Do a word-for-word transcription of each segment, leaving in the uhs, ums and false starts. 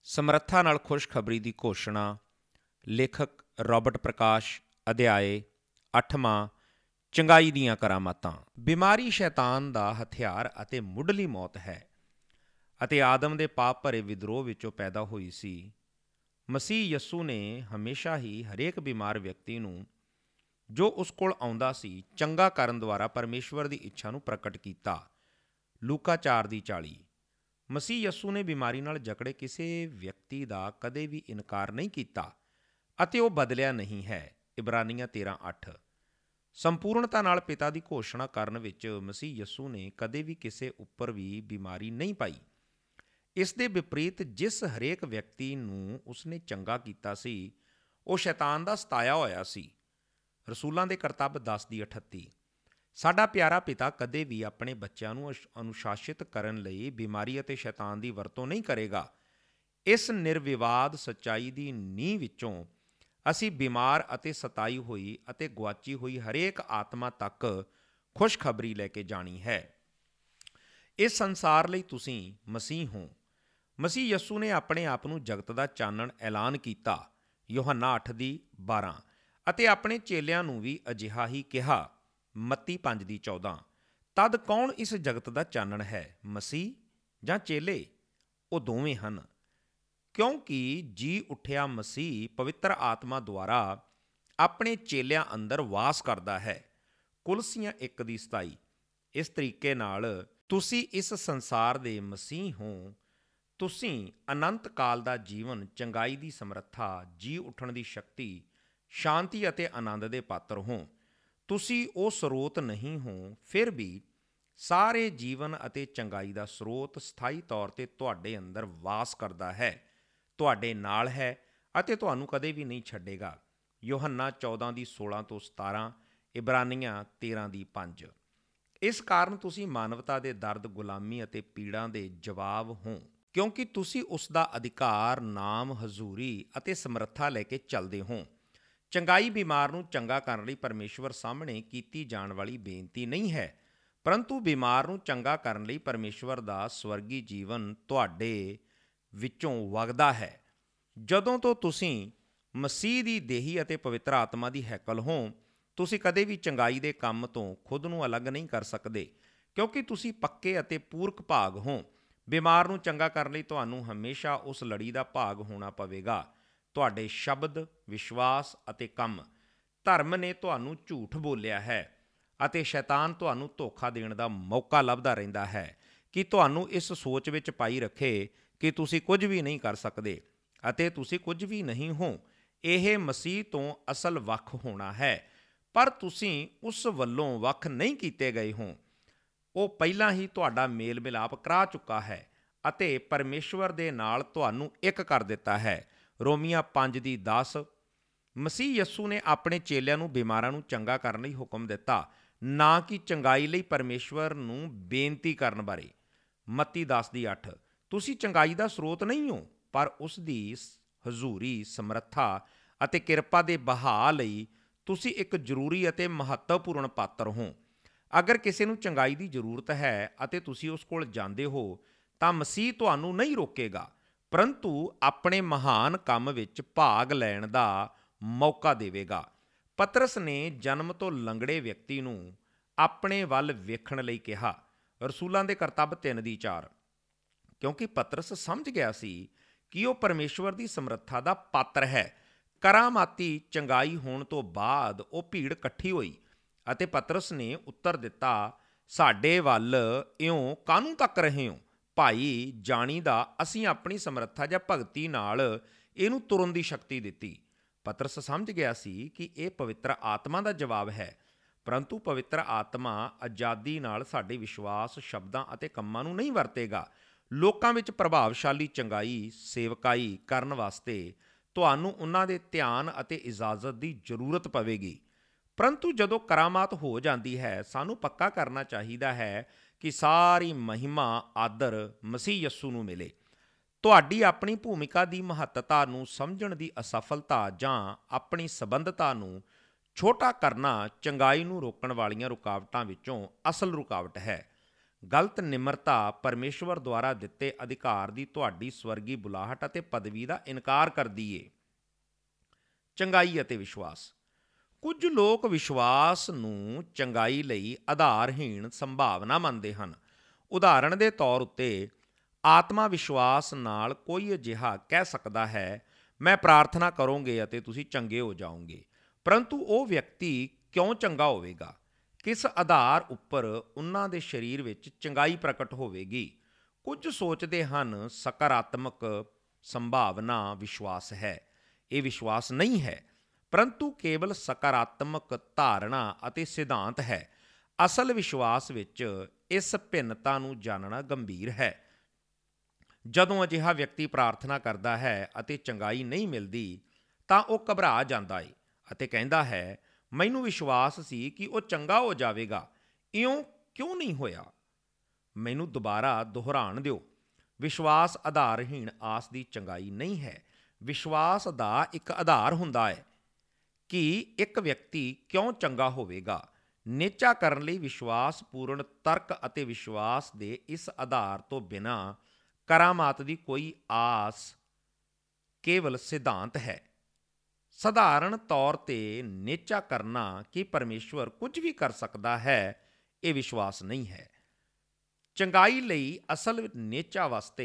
ਸਮਰੱਥਾ ਨਾਲ ਖੁਸ਼ਖਬਰੀ ਦੀ ਘੋਸ਼ਣਾ। ਲੇਖਕ ਰਾਬਰਟ ਪ੍ਰਕਾਸ਼। ਅਧਿਆਏ ਅੱਠਵਾਂ। ਚੰਗਾਈ ਦੀਆਂ ਕਰਾਮਾਤਾਂ। ਬਿਮਾਰੀ ਸ਼ੈਤਾਨ ਦਾ ਹਥਿਆਰ ਅਤੇ ਮੁੱਢਲੀ ਮੌਤ ਹੈ ਅਤੇ ਆਦਮ ਦੇ ਪਾਪ ਭਰੇ ਵਿਦਰੋਹ ਵਿੱਚੋਂ ਪੈਦਾ ਹੋਈ ਸੀ। ਮਸੀਹ ਯਸੂ ਨੇ ਹਮੇਸ਼ਾ ਹੀ ਹਰੇਕ ਬਿਮਾਰ ਵਿਅਕਤੀ ਨੂੰ ਜੋ ਉਸ ਕੋਲ ਆਉਂਦਾ ਸੀ ਚੰਗਾ ਕਰਨ ਦੁਆਰਾ ਪਰਮੇਸ਼ਵਰ ਦੀ ਇੱਛਾ ਨੂੰ ਪ੍ਰਗਟ ਕੀਤਾ। ਲੂਕਾ ਚਾਰ ਦੀ ਚਾਲੀ। ਮਸੀਹ ਯਸੂ ਨੇ ਬਿਮਾਰੀ ਨਾਲ ਜਕੜੇ ਕਿਸੇ ਵਿਅਕਤੀ ਦਾ ਕਦੇ ਵੀ ਇਨਕਾਰ ਨਹੀਂ ਕੀਤਾ ਅਤੇ ਉਹ ਬਦਲਿਆ ਨਹੀਂ ਹੈ। ਇਬਰਾਨੀਆਂ ਤੇਰਾਂ ਅੱਠ। ਸੰਪੂਰਨਤਾ ਨਾਲ ਪਿਤਾ ਦੀ ਘੋਸ਼ਣਾ ਕਰਨ ਵਿੱਚ ਮਸੀਹ ਯਸੂ ਨੇ ਕਦੇ ਵੀ ਕਿਸੇ ਉੱਪਰ ਵੀ ਬਿਮਾਰੀ ਨਹੀਂ ਪਾਈ। ਇਸ ਦੇ ਵਿਪਰੀਤ ਜਿਸ ਹਰੇਕ ਵਿਅਕਤੀ ਨੂੰ ਉਸਨੇ ਚੰਗਾ ਕੀਤਾ ਸੀ ਉਹ ਸ਼ੈਤਾਨ ਦਾ ਸਤਾਇਆ ਹੋਇਆ ਸੀ। ਰਸੂਲਾਂ ਦੇ ਕਰਤੱਵ ਦਸ ਦੀ ਅਠੱਤੀ। ਸਾਡਾ ਪਿਆਰਾ ਪਿਤਾ ਕਦੇ ਵੀ ਆਪਣੇ ਬੱਚਿਆਂ ਨੂੰ ਅਨੁਸ਼ਾਸਿਤ ਕਰਨ ਲਈ ਬਿਮਾਰੀ ਅਤੇ ਸ਼ੈਤਾਨ ਦੀ ਵਰਤੋਂ ਨਹੀਂ ਕਰੇਗਾ। ਇਸ ਨਿਰਵਿਵਾਦ ਸੱਚਾਈ ਦੀ ਨੀਂਹ ਵਿੱਚੋਂ ਅਸੀਂ ਬਿਮਾਰ ਅਤੇ ਸਤਾਈ ਹੋਈ ਅਤੇ ਗੁਆਚੀ ਹੋਈ ਹਰੇਕ ਆਤਮਾ ਤੱਕ ਖੁਸ਼ਖਬਰੀ ਲੈ ਕੇ ਜਾਣੀ ਹੈ। ਇਸ ਸੰਸਾਰ ਲਈ ਤੁਸੀਂ ਮਸੀਹ ਹੋ। ਮਸੀਹ ਯਸੂ ਨੇ ਆਪਣੇ ਆਪ ਨੂੰ ਜਗਤ ਦਾ ਚਾਨਣ ਐਲਾਨ ਕੀਤਾ। ਯੋਹੰਨਾ ਅੱਠ ਦੀ ਬਾਰਾਂ। ਅਤੇ ਆਪਣੇ ਚੇਲਿਆਂ ਨੂੰ ਵੀ ਅਜਿਹਾ ਹੀ ਕਿਹਾ। ਮੱਤੀ ਪੰਜ ਦੀ ਚੌਦਾਂ। ਤਦ ਕੌਣ ਇਸ ਜਗਤ ਦਾ ਚਾਨਣ ਹੈ, ਮਸੀਹ ਜਾਂ ਚੇਲੇ? ਉਹ ਦੋਵੇਂ ਹਨ, ਕਿਉਂਕਿ ਜੀ ਉੱਠਿਆ ਮਸੀਹ ਪਵਿੱਤਰ ਆਤਮਾ ਦੁਆਰਾ ਆਪਣੇ ਚੇਲਿਆਂ ਅੰਦਰ ਵਾਸ ਕਰਦਾ ਹੈ। ਕੁਲਸੀਆਂ ਇੱਕ ਦੀ ਸਤਾਈ। ਇਸ ਤਰੀਕੇ ਨਾਲ ਤੁਸੀਂ ਇਸ ਸੰਸਾਰ ਦੇ ਮਸੀਹ ਹੋ। ਤੁਸੀਂ ਅਨੰਤ ਕਾਲ ਦਾ ਜੀਵਨ, ਚੰਗਾਈ ਦੀ ਸਮਰੱਥਾ, ਜੀ ਉੱਠਣ ਦੀ ਸ਼ਕਤੀ, ਸ਼ਾਂਤੀ ਅਤੇ ਆਨੰਦ ਦੇ ਪਾਤਰ ਹੋ। ਤੁਸੀਂ ਉਹ ਸਰੋਤ ਨਹੀਂ ਹੋ, ਫਿਰ ਵੀ ਸਾਰੇ ਜੀਵਨ ਅਤੇ ਚੰਗਾਈ ਦਾ ਸਰੋਤ ਸਥਾਈ ਤੌਰ 'ਤੇ ਤੁਹਾਡੇ ਅੰਦਰ ਵਾਸ ਕਰਦਾ ਹੈ, ਤੁਹਾਡੇ ਨਾਲ ਹੈ ਅਤੇ ਤੁਹਾਨੂੰ ਕਦੇ ਵੀ ਨਹੀਂ ਛੱਡੇਗਾ। ਯੋਹੰਨਾ ਚੌਦਾਂ ਦੀ ਸੋਲਾਂ ਤੋਂ ਸਤਾਰਾਂ। ਇਬਰਾਨੀਆਂ ਤੇਰਾਂ ਦੀ ਪੰਜ। ਇਸ ਕਾਰਨ ਤੁਸੀਂ ਮਾਨਵਤਾ ਦੇ ਦਰਦ, ਗੁਲਾਮੀ ਅਤੇ ਪੀੜਾਂ ਦੇ ਜਵਾਬ ਹੋ, ਕਿਉਂਕਿ ਤੁਸੀਂ ਉਸ ਦਾ ਅਧਿਕਾਰ, ਨਾਮ, ਹਜ਼ੂਰੀ ਅਤੇ ਸਮਰੱਥਾ ਲੈ ਕੇ ਚੱਲਦੇ ਹੋ। ਚੰਗਾਈ ਬਿਮਾਰ ਨੂੰ ਚੰਗਾ ਕਰਨ ਲਈ ਪਰਮੇਸ਼ਵਰ ਸਾਹਮਣੇ ਕੀਤੀ ਜਾਣ ਵਾਲੀ ਬੇਨਤੀ ਨਹੀਂ ਹੈ, ਪਰੰਤੂ ਬਿਮਾਰ ਨੂੰ ਚੰਗਾ ਕਰਨ ਲਈ ਪਰਮੇਸ਼ਵਰ ਦਾ ਸਵਰਗੀ ਜੀਵਨ ਤੁਹਾਡੇ ਵਿੱਚੋਂ ਵਗਦਾ ਹੈ। ਜਦੋਂ ਤੋਂ ਤੁਸੀਂ ਮਸੀਹ ਦੀ ਦੇਹੀ ਅਤੇ ਪਵਿੱਤਰ ਆਤਮਾ ਦੀ ਹੈਕਲ ਹੋ, ਤੁਸੀਂ ਕਦੇ ਵੀ ਚੰਗਾਈ ਦੇ ਕੰਮ ਤੋਂ ਖੁਦ ਨੂੰ ਅਲੱਗ ਨਹੀਂ ਕਰ ਸਕਦੇ, ਕਿਉਂਕਿ ਤੁਸੀਂ ਪੱਕੇ ਅਤੇ ਪੂਰਕ ਭਾਗ ਹੋ। ਬਿਮਾਰ ਨੂੰ ਚੰਗਾ ਕਰਨ ਲਈ ਤੁਹਾਨੂੰ ਹਮੇਸ਼ਾ ਉਸ ਲੜੀ ਦਾ ਭਾਗ ਹੋਣਾ ਪਵੇਗਾ। ਤੁਹਾਡੇ ਸ਼ਬਦ, ਵਿਸ਼ਵਾਸ ਅਤੇ ਕੰਮ। ਧਰਮ ਨੇ ਤੁਹਾਨੂੰ ਝੂਠ ਬੋਲਿਆ ਹੈ ਅਤੇ ਸ਼ੈਤਾਨ ਤੁਹਾਨੂੰ ਧੋਖਾ ਦੇਣ ਦਾ ਮੌਕਾ ਲੱਭਦਾ ਰਹਿੰਦਾ ਹੈ ਕਿ ਤੁਹਾਨੂੰ ਇਸ ਸੋਚ ਵਿੱਚ ਪਾਈ ਰੱਖੇ ਕਿ ਤੁਸੀਂ ਕੁਝ ਵੀ ਨਹੀਂ ਕਰ ਸਕਦੇ ਅਤੇ ਤੁਸੀਂ ਕੁਝ ਵੀ ਨਹੀਂ ਹੋ। ਇਹ ਮਸੀਹ ਤੋਂ ਅਸਲ ਵੱਖ ਹੋਣਾ ਹੈ, ਪਰ ਤੁਸੀਂ ਉਸ ਵੱਲੋਂ ਵੱਖ ਨਹੀਂ ਕੀਤੇ ਗਏ ਹੋ। ਉਹ ਪਹਿਲਾਂ ਹੀ ਤੁਹਾਡਾ ਮੇਲ ਮਿਲਾਪ ਕਰਾ ਚੁੱਕਾ ਹੈ ਅਤੇ ਪਰਮੇਸ਼ਵਰ ਦੇ ਨਾਲ ਤੁਹਾਨੂੰ ਇੱਕ ਕਰ ਦਿੱਤਾ ਹੈ। ਰੋਮੀਆਂ ਪੰਜ ਦੀ ਦਸ। ਮਸੀਹ ਯਸੂ ਨੇ ਆਪਣੇ ਚੇਲਿਆਂ ਨੂੰ ਬਿਮਾਰਾਂ ਨੂੰ ਚੰਗਾ ਕਰਨ ਲਈ ਹੁਕਮ ਦਿੱਤਾ, ਨਾ ਕਿ ਚੰਗਾਈ ਲਈ ਪਰਮੇਸ਼ਵਰ ਨੂੰ ਬੇਨਤੀ ਕਰਨ ਬਾਰੇ। ਮੱਤੀ ਦਸ ਦੀ ਅੱਠ। ਤੁਸੀਂ ਚੰਗਾਈ ਦਾ ਸਰੋਤ ਨਹੀਂ ਹੋ, ਪਰ ਉਸ ਦੀ ਹਜ਼ੂਰੀ, ਸਮਰੱਥਾ ਅਤੇ ਕਿਰਪਾ ਦੇ ਬਹਾ ਲਈ ਤੁਸੀਂ ਇੱਕ ਜ਼ਰੂਰੀ ਅਤੇ ਮਹੱਤਵਪੂਰਨ ਪਾਤਰ ਹੋ। ਅਗਰ ਕਿਸੇ ਨੂੰ ਚੰਗਾਈ ਦੀ ਜ਼ਰੂਰਤ ਹੈ ਅਤੇ ਤੁਸੀਂ ਉਸ ਕੋਲ ਜਾਂਦੇ ਹੋ ਤਾਂ ਮਸੀਹ ਤੁਹਾਨੂੰ ਨਹੀਂ ਰੋਕੇਗਾ, ਪਰੰਤੂ ਆਪਣੇ ਮਹਾਨ ਕੰਮ ਵਿੱਚ ਭਾਗ ਲੈਣ ਦਾ ਮੌਕਾ ਦੇਵੇਗਾ। ਪਤਰਸ ਨੇ ਜਨਮ ਤੋਂ ਲੰਗੜੇ ਵਿਅਕਤੀ ਨੂੰ ਆਪਣੇ ਵੱਲ ਵੇਖਣ ਲਈ ਕਿਹਾ। ਰਸੂਲਾਂ ਦੇ ਕਰਤੱਵ ਤਿੰਨ ਦੀ ਚਾਰ। ਕਿਉਂਕਿ ਪਤਰਸ ਸਮਝ ਗਿਆ ਸੀ ਕਿ ਉਹ ਪਰਮੇਸ਼ਵਰ ਦੀ ਸਮਰੱਥਾ ਦਾ ਪਾਤਰ ਹੈ। ਕਰਾਮਾਤੀ ਚੰਗਾਈ ਹੋਣ ਤੋਂ ਬਾਅਦ ਉਹ ਭੀੜ ਇਕੱਠੀ ਹੋਈ ਅਤੇ ਪਤਰਸ ਨੇ ਉੱਤਰ ਦਿੱਤਾ, ਸਾਡੇ ਵੱਲ ਇਉਂ ਕਾਹਨੂੰ ਤੱਕ ਰਹੇ ਹੋ? ਭਾਈ ਜਾਣੀਦਾ ਅਸੀਂ ਆਪਣੀ ਸਮਰੱਥਾ ਜਾਂ ਭਗਤੀ ਨਾਲ ਇਹਨੂੰ ਤੁਰਨ ਦੀ ਸ਼ਕਤੀ ਦਿੱਤੀ। ਪਤਰਸ ਸਮਝ ਗਿਆ ਸੀ ਕਿ ਇਹ ਪਵਿੱਤਰ ਆਤਮਾ ਦਾ ਜਵਾਬ ਹੈ, ਪਰੰਤੂ ਪਵਿੱਤਰ ਆਤਮਾ ਆਜ਼ਾਦੀ ਨਾਲ ਸਾਡੇ ਵਿਸ਼ਵਾਸ, ਸ਼ਬਦਾਂ ਅਤੇ ਕੰਮਾਂ ਨੂੰ ਨਹੀਂ ਵਰਤੇਗਾ। ਲੋਕਾਂ ਵਿੱਚ ਪ੍ਰਭਾਵਸ਼ਾਲੀ ਚੰਗਾਈ, ਸੇਵਕਾਈ ਕਰਨ ਵਾਸਤੇ ਤੁਹਾਨੂੰ ਉਹਨਾਂ ਦੇ ਧਿਆਨ ਅਤੇ ਇਜਾਜ਼ਤ ਦੀ ਜ਼ਰੂਰਤ ਪਵੇਗੀ। ਪਰੰਤੂ ਜਦੋਂ ਕਰਾਮਾਤ ਹੋ ਜਾਂਦੀ ਹੈ, ਸਾਨੂੰ ਪੱਕਾ ਕਰਨਾ ਚਾਹੀਦਾ ਹੈ ਕਿ ਸਾਰੀ ਮਹਿਮਾ, ਆਦਰ ਮਸੀਹ ਯਸੂ ਨੂੰ ਮਿਲੇ। ਤੁਹਾਡੀ ਆਪਣੀ ਭੂਮਿਕਾ ਦੀ ਮਹੱਤਤਾ ਨੂੰ ਸਮਝਣ ਦੀ ਅਸਫਲਤਾ ਜਾਂ ਆਪਣੀ ਸੰਬੰਧਤਾ ਨੂੰ ਛੋਟਾ ਕਰਨਾ ਚੰਗਾਈ ਨੂੰ ਰੋਕਣ ਵਾਲੀਆਂ ਰੁਕਾਵਟਾਂ ਵਿੱਚੋਂ ਅਸਲ ਰੁਕਾਵਟ ਹੈ। ਗਲਤ ਨਿਮਰਤਾ ਪਰਮੇਸ਼ਵਰ ਦੁਆਰਾ ਦਿੱਤੇ ਅਧਿਕਾਰ ਦੀ ਤੁਹਾਡੀ ਸਵਰਗੀ ਬੁਲਾਹਟ ਅਤੇ ਪਦਵੀ ਦਾ ਇਨਕਾਰ ਕਰਦੀ ਏ। ਚੰਗਾਈ ਅਤੇ ਵਿਸ਼ਵਾਸ। ਕੁਝ ਲੋਕ ਵਿਸ਼ਵਾਸ ਨੂੰ ਚੰਗਾਈ ਲਈ ਆਧਾਰਹੀਣ ਸੰਭਾਵਨਾ ਮੰਨਦੇ ਹਨ। ਉਦਾਹਰਣ ਦੇ ਤੌਰ ਉੱਤੇ, ਆਤਮਾ ਵਿਸ਼ਵਾਸ ਨਾਲ ਕੋਈ ਅਜਿਹਾ ਕਹਿ ਸਕਦਾ ਹੈ, ਮੈਂ ਪ੍ਰਾਰਥਨਾ ਕਰੋਗੇ ਅਤੇ ਤੁਸੀਂ ਚੰਗੇ ਹੋ ਜਾਓਗੇ, ਪਰੰਤੂ ਉਹ ਵਿਅਕਤੀ ਕਿਉਂ ਚੰਗਾ ਹੋਵੇਗਾ? ਕਿਸ ਆਧਾਰ ਉੱਪਰ ਉਹਨਾਂ ਦੇ ਸਰੀਰ ਵਿੱਚ ਚੰਗਾਈ ਪ੍ਰਗਟ ਹੋਵੇਗੀ? ਕੁਝ ਸੋਚਦੇ ਹਨ ਸਕਾਰਾਤਮਕ ਸੰਭਾਵਨਾ ਵਿਸ਼ਵਾਸ ਹੈ। ਇਹ ਵਿਸ਼ਵਾਸ ਨਹੀਂ ਹੈ, ਪਰੰਤੂ ਕੇਵਲ ਸਕਾਰਾਤਮਕ ਧਾਰਨਾ ਅਤੇ ਸਿਧਾਂਤ ਹੈ। ਅਸਲ ਵਿਸ਼ਵਾਸ ਵਿੱਚ ਇਸ ਭਿੰਨਤਾ ਨੂੰ ਜਾਣਨਾ ਗੰਭੀਰ ਹੈ। ਜਦੋਂ ਅਜਿਹਾ ਵਿਅਕਤੀ ਪ੍ਰਾਰਥਨਾ ਕਰਦਾ ਹੈ ਅਤੇ ਚੰਗਾਈ ਨਹੀਂ ਮਿਲਦੀ, ਤਾਂ ਉਹ ਘਬਰਾ ਜਾਂਦਾ ਹੈ ਅਤੇ ਕਹਿੰਦਾ ਹੈ, ਮੈਨੂੰ ਵਿਸ਼ਵਾਸ ਸੀ ਕਿ ਉਹ ਚੰਗਾ ਹੋ ਜਾਵੇਗਾ, ਇਉਂ ਕਿਉਂ ਨਹੀਂ ਹੋਇਆ? ਮੈਨੂੰ ਦੁਬਾਰਾ ਦੁਹਰਾਉਣ ਦਿਓ। ਵਿਸ਼ਵਾਸ ਆਧਾਰਹੀਣ ਆਸ ਦੀ ਚੰਗਾਈ ਨਹੀਂ ਹੈ। ਵਿਸ਼ਵਾਸ ਦਾ ਇੱਕ ਆਧਾਰ ਹੁੰਦਾ ਹੈ ਕਿ ਇੱਕ ਵਿਅਕਤੀ ਕਿਉਂ ਚੰਗਾ ਹੋਵੇਗਾ। ਨਿਹਚਾ ਕਰਨ ਲਈ ਵਿਸ਼ਵਾਸ ਪੂਰਨ ਤਰਕ ਅਤੇ ਵਿਸ਼ਵਾਸ ਦੇ ਇਸ ਆਧਾਰ ਤੋਂ ਬਿਨਾਂ ਕਰਾਮਾਤ ਦੀ ਕੋਈ ਆਸ ਕੇਵਲ ਸਿਧਾਂਤ ਹੈ। ਸਧਾਰਨ ਤੌਰ ਤੇ ਨਿਹਚਾ ਕਰਨਾ ਕਿ ਪਰਮੇਸ਼ਵਰ ਕੁਝ ਵੀ ਕਰ ਸਕਦਾ ਹੈ, ਇਹ ਵਿਸ਼ਵਾਸ ਨਹੀਂ ਹੈ। ਚੰਗਾਈ ਲਈ ਅਸਲ ਨਿਹਚਾ ਵਾਸਤੇ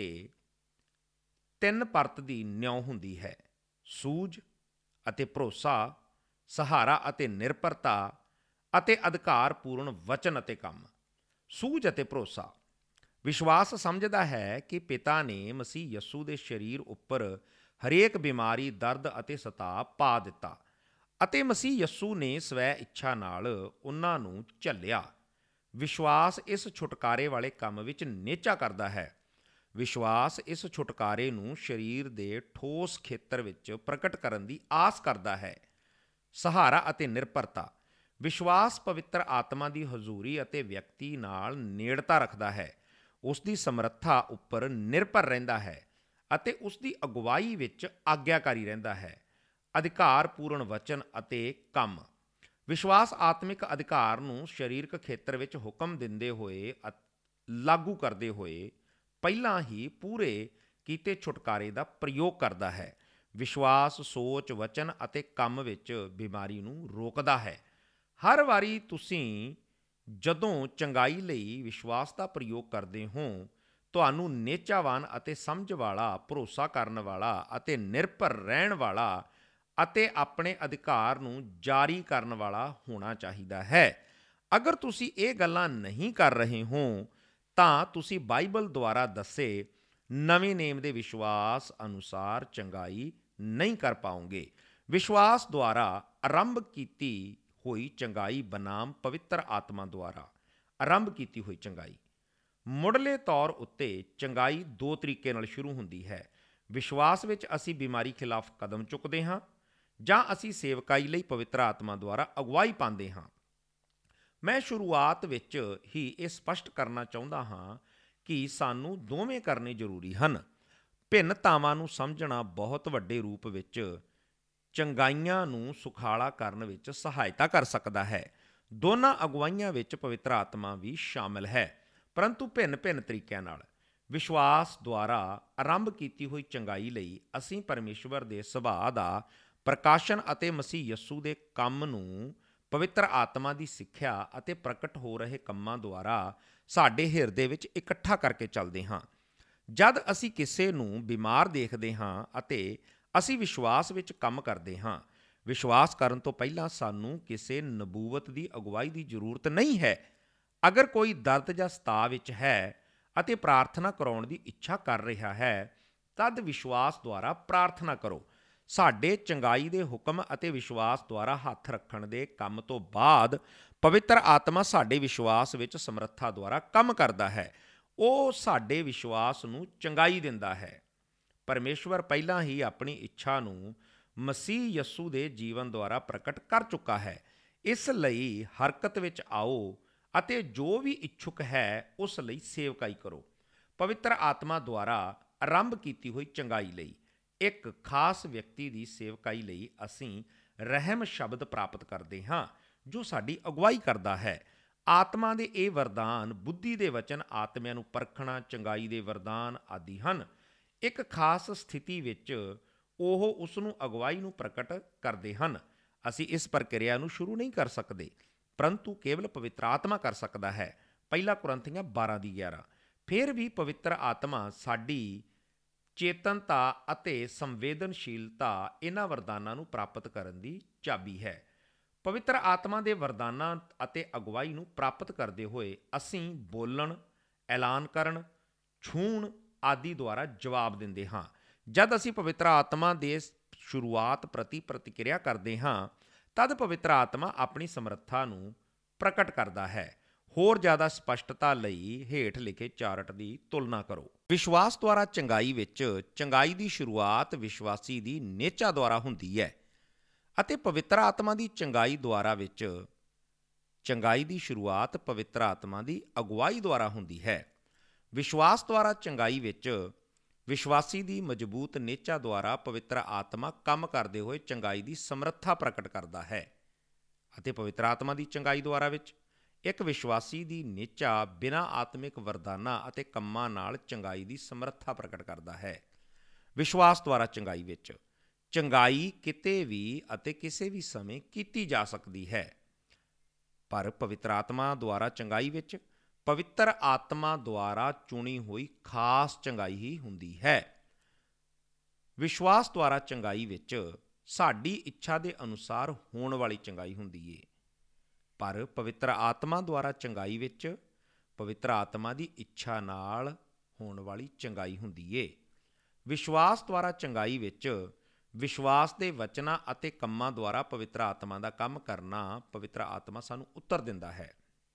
ਤਿੰਨ ਪਰਤ ਦੀ ਨਿਉ ਹੁੰਦੀ ਹੈ: ਸੂਝ ਅਤੇ ਭਰੋਸਾ, ਸਹਾਰਾ ਅਤੇ ਨਿਰਭਰਤਾ, ਅਤੇ ਅਧਿਕਾਰਪੂਰਨ ਵਚਨ ਅਤੇ ਕੰਮ। ਸੂਝ ਅਤੇ ਭਰੋਸਾ। ਵਿਸ਼ਵਾਸ ਸਮਝਦਾ ਹੈ ਕਿ ਪਿਤਾ ਨੇ ਮਸੀਹ ਯਸੂ ਦੇ ਸਰੀਰ ਉੱਪਰ ਹਰੇਕ ਬਿਮਾਰੀ, ਦਰਦ ਅਤੇ ਸਤਾਪ ਪਾ ਦਿੱਤਾ ਅਤੇ ਮਸੀਹ ਯਸੂ ਨੇ ਸਵੈ ਇੱਛਾ ਨਾਲ ਉਹਨਾਂ ਨੂੰ ਝੱਲਿਆ। ਵਿਸ਼ਵਾਸ ਇਸ ਛੁਟਕਾਰੇ ਵਾਲੇ ਕੰਮ ਵਿੱਚ ਨਿਹਚਾ ਕਰਦਾ ਹੈ। ਵਿਸ਼ਵਾਸ ਇਸ ਛੁਟਕਾਰੇ ਨੂੰ ਸਰੀਰ ਦੇ ਠੋਸ ਖੇਤਰ ਵਿੱਚ ਪ੍ਰਗਟ ਕਰਨ ਦੀ ਆਸ ਕਰਦਾ ਹੈ। ਸਹਾਰਾ ਅਤੇ ਨਿਰਭਰਤਾ। ਵਿਸ਼ਵਾਸ ਪਵਿੱਤਰ ਆਤਮਾ ਦੀ ਹਜ਼ੂਰੀ ਅਤੇ ਵਿਅਕਤੀ ਨਾਲ ਨੇੜਤਾ ਰੱਖਦਾ ਹੈ, ਉਸ ਦੀ ਸਮਰੱਥਾ ਉੱਪਰ ਨਿਰਭਰ ਰਹਿੰਦਾ ਹੈ ਅਤੇ ਉਸ ਦੀ ਅਗਵਾਈ ਵਿੱਚ ਆਗਿਆਕਾਰੀ ਰਹਿੰਦਾ ਹੈ। ਅਧਿਕਾਰਪੂਰਨ ਵਚਨ ਅਤੇ ਕੰਮ। ਵਿਸ਼ਵਾਸ ਆਤਮਿਕ ਅਧਿਕਾਰ ਨੂੰ ਸਰੀਰਕ ਖੇਤਰ ਵਿੱਚ ਹੁਕਮ ਦਿੰਦੇ ਹੋਏ ਲਾਗੂ ਕਰਦੇ ਹੋਏ ਪਹਿਲਾਂ ਹੀ ਪੂਰੇ ਕੀਤੇ ਛੁਟਕਾਰੇ ਦਾ ਪ੍ਰਯੋਗ ਕਰਦਾ ਹੈ। ਵਿਸ਼ਵਾਸ ਸੋਚ, ਵਚਨ ਅਤੇ ਕੰਮ ਵਿੱਚ ਬਿਮਾਰੀ ਨੂੰ ਰੋਕਦਾ ਹੈ। ਹਰ ਵਾਰੀ ਤੁਸੀਂ ਜਦੋਂ ਚੰਗਾਈ ਲਈ ਵਿਸ਼ਵਾਸ ਦਾ ਪ੍ਰਯੋਗ ਕਰਦੇ ਹੋ, ਤੁਹਾਨੂੰ ਨਿਹਚਾਵਾਨ ਅਤੇ ਸਮਝ ਵਾਲਾ, ਭਰੋਸਾ ਕਰਨ ਵਾਲਾ ਅਤੇ ਨਿਰਭਰ ਰਹਿਣ ਵਾਲਾ ਅਤੇ ਆਪਣੇ ਅਧਿਕਾਰ ਨੂੰ ਜਾਰੀ ਕਰਨ ਵਾਲਾ ਹੋਣਾ ਚਾਹੀਦਾ ਹੈ। ਅਗਰ ਤੁਸੀਂ ਇਹ ਗੱਲਾਂ ਨਹੀਂ ਕਰ ਰਹੇ ਹੋ, ਤਾਂ ਤੁਸੀਂ ਬਾਈਬਲ ਦੁਆਰਾ ਦੱਸੇ ਨਵੇਂ ਨੇਮ ਦੇ ਵਿਸ਼ਵਾਸ ਅਨੁਸਾਰ ਚੰਗਾਈ ਨਹੀਂ ਕਰ ਪਾਓਗੇ। ਵਿਸ਼ਵਾਸ ਦੁਆਰਾ ਆਰੰਭ ਕੀਤੀ ਹੋਈ ਚੰਗਾਈ ਬਨਾਮ ਪਵਿੱਤਰ ਆਤਮਾ ਦੁਆਰਾ ਆਰੰਭ ਕੀਤੀ ਹੋਈ ਚੰਗਾਈ। ਮੁੱਢਲੇ ਤੌਰ ਉੱਤੇ ਚੰਗਾਈ ਦੋ ਤਰੀਕੇ ਨਾਲ ਸ਼ੁਰੂ ਹੁੰਦੀ ਹੈ। ਵਿਸ਼ਵਾਸ ਵਿੱਚ ਅਸੀਂ ਬਿਮਾਰੀ ਖਿਲਾਫ ਕਦਮ ਚੁੱਕਦੇ ਹਾਂ, ਜਾਂ ਅਸੀਂ ਸੇਵਕਾਈ ਲਈ ਪਵਿੱਤਰ ਆਤਮਾ ਦੁਆਰਾ ਅਗਵਾਈ ਪਾਉਂਦੇ ਹਾਂ। ਮੈਂ ਸ਼ੁਰੂਆਤ ਵਿੱਚ ਹੀ ਇਹ ਸਪਸ਼ਟ ਕਰਨਾ ਚਾਹੁੰਦਾ ਹਾਂ ਕਿ ਸਾਨੂੰ ਦੋਵੇਂ ਕਰਨੇ ਜ਼ਰੂਰੀ ਹਨ। ਭਿੰਨਤਾਵਾਂ ਨੂੰ ਸਮਝਣਾ ਬਹੁਤ ਵੱਡੇ ਰੂਪ ਵਿੱਚ ਚੰਗਾਈਆਂ ਨੂੰ ਸੁਖਾਲਾ ਕਰਨ ਵਿੱਚ ਸਹਾਇਤਾ ਕਰ ਸਕਦਾ ਹੈ। ਦੋਨਾਂ ਅਗਵਾਈਆਂ ਵਿੱਚ ਪਵਿੱਤਰ ਆਤਮਾ ਵੀ ਸ਼ਾਮਲ ਹੈ, ਪਰੰਤੂ ਭਿੰਨ-ਭਿੰਨ ਤਰੀਕਿਆਂ ਨਾਲ। ਵਿਸ਼ਵਾਸ ਦੁਆਰਾ ਆਰੰਭ ਕੀਤੀ ਹੋਈ ਚੰਗਾਈ ਲਈ ਅਸੀਂ ਪਰਮੇਸ਼ਵਰ ਦੇ ਸੁਭਾਅ ਦਾ ਪ੍ਰਕਾਸ਼ਨ ਅਤੇ ਮਸੀਹ ਯਸੂ ਦੇ ਕੰਮ ਨੂੰ ਪਵਿੱਤਰ ਆਤਮਾ ਦੀ ਸਿੱਖਿਆ ਅਤੇ ਪ੍ਰਗਟ ਹੋ ਰਹੇ ਕੰਮਾਂ ਦੁਆਰਾ ਸਾਡੇ ਹਿਰਦੇ ਵਿੱਚ ਇਕੱਠਾ ਕਰਕੇ ਚੱਲਦੇ ਹਾਂ। ਜਦ ਅਸੀਂ ਕਿਸੇ ਨੂੰ ਬਿਮਾਰ ਦੇਖਦੇ ਹਾਂ ਅਤੇ ਅਸੀਂ ਵਿਸ਼ਵਾਸ ਵਿੱਚ ਕੰਮ ਕਰਦੇ ਹਾਂ, ਵਿਸ਼ਵਾਸ ਕਰਨ ਤੋਂ ਪਹਿਲਾਂ ਸਾਨੂੰ ਕਿਸੇ ਨਬੂਵਤ ਦੀ ਅਗਵਾਈ ਦੀ ਜ਼ਰੂਰਤ ਨਹੀਂ ਹੈ। ਅਗਰ ਕੋਈ ਦਰਦ ਜਾਂ ਸਤਾਅ ਵਿੱਚ ਹੈ ਅਤੇ ਪ੍ਰਾਰਥਨਾ ਕਰਾਉਣ ਦੀ ਇੱਛਾ ਕਰ ਰਿਹਾ ਹੈ, ਤਦ ਵਿਸ਼ਵਾਸ ਦੁਆਰਾ ਪ੍ਰਾਰਥਨਾ ਕਰੋ। ਸਾਡੇ ਚੰਗਾਈ ਦੇ ਹੁਕਮ ਅਤੇ ਵਿਸ਼ਵਾਸ ਦੁਆਰਾ ਹੱਥ ਰੱਖਣ ਦੇ ਕੰਮ ਤੋਂ ਬਾਅਦ ਪਵਿੱਤਰ ਆਤਮਾ ਸਾਡੇ ਵਿਸ਼ਵਾਸ ਵਿੱਚ ਸਮਰੱਥਾ ਦੁਆਰਾ ਕੰਮ ਕਰਦਾ ਹੈ। ਉਹ ਸਾਡੇ ਵਿਸ਼ਵਾਸ ਨੂੰ ਚੰਗਾਈ ਦਿੰਦਾ ਹੈ। ਪਰਮੇਸ਼ਵਰ ਪਹਿਲਾਂ ਹੀ ਆਪਣੀ ਇੱਛਾ ਨੂੰ ਮਸੀਹ ਯਸੂ ਦੇ ਜੀਵਨ ਦੁਆਰਾ ਪ੍ਰਗਟ ਕਰ ਚੁੱਕਾ ਹੈ। ਇਸ ਲਈ ਹਰਕਤ ਵਿੱਚ ਆਓ ਅਤੇ ਜੋ ਵੀ ਇੱਛੁਕ ਹੈ ਉਸ ਲਈ ਸੇਵਕਾਈ ਕਰੋ। ਪਵਿੱਤਰ ਆਤਮਾ ਦੁਆਰਾ ਆਰੰਭ ਕੀਤੀ ਹੋਈ ਚੰਗਾਈ ਲਈ ਇੱਕ ਖਾਸ ਵਿਅਕਤੀ ਦੀ ਸੇਵਕਾਈ ਲਈ ਅਸੀਂ ਰਹਿਮ ਸ਼ਬਦ ਪ੍ਰਾਪਤ ਕਰਦੇ ਹਾਂ, ਜੋ ਸਾਡੀ ਅਗਵਾਈ ਕਰਦਾ ਹੈ। ਆਤਮਾ ਦੇ ਇਹ ਵਰਦਾਨ ਬੁੱਧੀ ਦੇ ਵਚਨ ਆਤਮਿਆਂ ਨੂੰ ਪਰਖਣਾ, ਚੰਗਾਈ ਦੇ ਵਰਦਾਨ ਆਦਿ ਹਨ। ਇੱਕ ਖਾਸ ਸਥਿਤੀ ਵਿੱਚ ਉਹ ਉਸ ਨੂੰ ਅਗਵਾਈ ਨੂੰ ਪ੍ਰਗਟ ਕਰਦੇ ਹਨ। ਅਸੀਂ ਇਸ ਪ੍ਰਕਿਰਿਆ ਨੂੰ ਸ਼ੁਰੂ ਨਹੀਂ ਕਰ ਸਕਦੇ, ਪਰੰਤੂ ਕੇਵਲ ਪਵਿੱਤਰ ਆਤਮਾ ਕਰ ਸਕਦਾ ਹੈ। ਪਹਿਲਾ ਕੁਰੰਥੀਆਂ ਬਾਰਾਂ ਦੀ ਗਿਆਰਾਂ। ਫਿਰ ਵੀ ਪਵਿੱਤਰ ਆਤਮਾ ਸਾਡੀ ਚੇਤਨਤਾ ਅਤੇ ਸੰਵੇਦਨਸ਼ੀਲਤਾ ਇਹਨਾਂ ਵਰਦਾਨਾਂ ਨੂੰ ਪ੍ਰਾਪਤ ਕਰਨ ਦੀ ਚਾਬੀ ਹੈ। ਪਵਿੱਤਰ ਆਤਮਾ ਦੇ ਵਰਦਾਨਾਂ ਅਤੇ ਅਗਵਾਈ ਨੂੰ ਪ੍ਰਾਪਤ ਕਰਦੇ ਹੋਏ ਅਸੀਂ ਬੋਲਣ, ਐਲਾਨ ਕਰਨ, ਛੂਹਣ ਆਦਿ ਦੁਆਰਾ ਜਵਾਬ ਦਿੰਦੇ ਹਾਂ। ਜਦ ਅਸੀਂ ਪਵਿੱਤਰ ਆਤਮਾ ਦੇ ਸ਼ੁਰੂਆਤ ਪ੍ਰਤੀ ਪ੍ਰਤੀਕਿਰਿਆ ਕਰਦੇ ਹਾਂ, ਤਦ ਪਵਿੱਤਰ ਆਤਮਾ ਆਪਣੀ ਸਮਰੱਥਾ ਨੂੰ ਪ੍ਰਗਟ ਕਰਦਾ ਹੈ। ਹੋਰ ਜ਼ਿਆਦਾ ਸਪਸ਼ਟਤਾ ਲਈ ਹੇਠ ਲਿਖੇ ਚਾਰਟ ਦੀ ਤੁਲਨਾ ਕਰੋ। ਵਿਸ਼ਵਾਸ ਦੁਆਰਾ ਚੰਗਾਈ ਵਿੱਚ ਚੰਗਾਈ ਦੀ ਸ਼ੁਰੂਆਤ ਵਿਸ਼ਵਾਸੀ ਦੀ ਨੇਚਾ ਦੁਆਰਾ ਹੁੰਦੀ ਹੈ ਅਤੇ ਪਵਿੱਤਰ ਆਤਮਾ ਦੀ ਚੰਗਾਈ ਦੁਆਰਾ ਵਿੱਚ ਚੰਗਾਈ ਦੀ ਸ਼ੁਰੂਆਤ ਪਵਿੱਤਰ ਆਤਮਾ ਦੀ ਅਗਵਾਈ ਦੁਆਰਾ ਹੁੰਦੀ ਹੈ। ਵਿਸ਼ਵਾਸ ਦੁਆਰਾ ਚੰਗਾਈ ਵਿੱਚ ਵਿਸ਼ਵਾਸੀ ਦੀ ਮਜ਼ਬੂਤ ਨੇਚਾ ਦੁਆਰਾ ਪਵਿੱਤਰ ਆਤਮਾ ਕੰਮ ਕਰਦੇ ਹੋਏ ਚੰਗਾਈ ਦੀ ਸਮਰੱਥਾ ਪ੍ਰਗਟ ਕਰਦਾ ਹੈ ਅਤੇ ਪਵਿੱਤਰ ਆਤਮਾ ਦੀ ਚੰਗਾਈ ਦੁਆਰਾ ਵਿੱਚ ਇੱਕ ਵਿਸ਼ਵਾਸੀ ਦੀ ਨੇਚਾ ਬਿਨਾਂ ਆਤਮਿਕ ਵਰਦਾਨਾਂ ਅਤੇ ਕੰਮਾਂ ਨਾਲ ਚੰਗਾਈ ਦੀ ਸਮਰੱਥਾ ਪ੍ਰਗਟ ਕਰਦਾ ਹੈ। ਵਿਸ਼ਵਾਸ ਦੁਆਰਾ ਚੰਗਾਈ ਵਿੱਚ ਚੰਗਾਈ ਕਿਤੇ ਵੀ ਅਤੇ ਕਿਸੇ ਵੀ ਸਮੇਂ ਕੀਤੀ ਜਾ ਸਕਦੀ ਹੈ, ਪਰ ਪਵਿੱਤਰ ਆਤਮਾ ਦੁਆਰਾ ਚੰਗਾਈ ਵਿੱਚ ਪਵਿੱਤਰ ਆਤਮਾ ਦੁਆਰਾ ਚੁਣੀ ਹੋਈ ਖਾਸ ਚੰਗਾਈ ਹੀ ਹੁੰਦੀ ਹੈ। ਵਿਸ਼ਵਾਸ ਦੁਆਰਾ ਚੰਗਾਈ ਵਿੱਚ ਸਾਡੀ ਇੱਛਾ ਦੇ ਅਨੁਸਾਰ ਹੋਣ ਵਾਲੀ ਚੰਗਾਈ ਹੁੰਦੀ ਏ, ਪਰ ਪਵਿੱਤਰ ਆਤਮਾ ਦੁਆਰਾ ਚੰਗਾਈ ਵਿੱਚ ਪਵਿੱਤਰ ਆਤਮਾ ਦੀ ਇੱਛਾ ਨਾਲ ਹੋਣ ਵਾਲੀ ਚੰਗਾਈ ਹੁੰਦੀ ਏ। ਵਿਸ਼ਵਾਸ ਦੁਆਰਾ ਚੰਗਾਈ ਵਿੱਚ ਵਿਸ਼ਵਾਸ ਦੇ ਵਚਨਾਂ ਅਤੇ ਕੰਮਾਂ ਦੁਆਰਾ ਪਵਿੱਤਰ ਆਤਮਾ ਦਾ ਕੰਮ ਕਰਨਾ ਪਵਿੱਤਰ ਆਤਮਾ ਸਾਨੂੰ ਉੱਤਰ ਦਿੰਦਾ ਹੈ,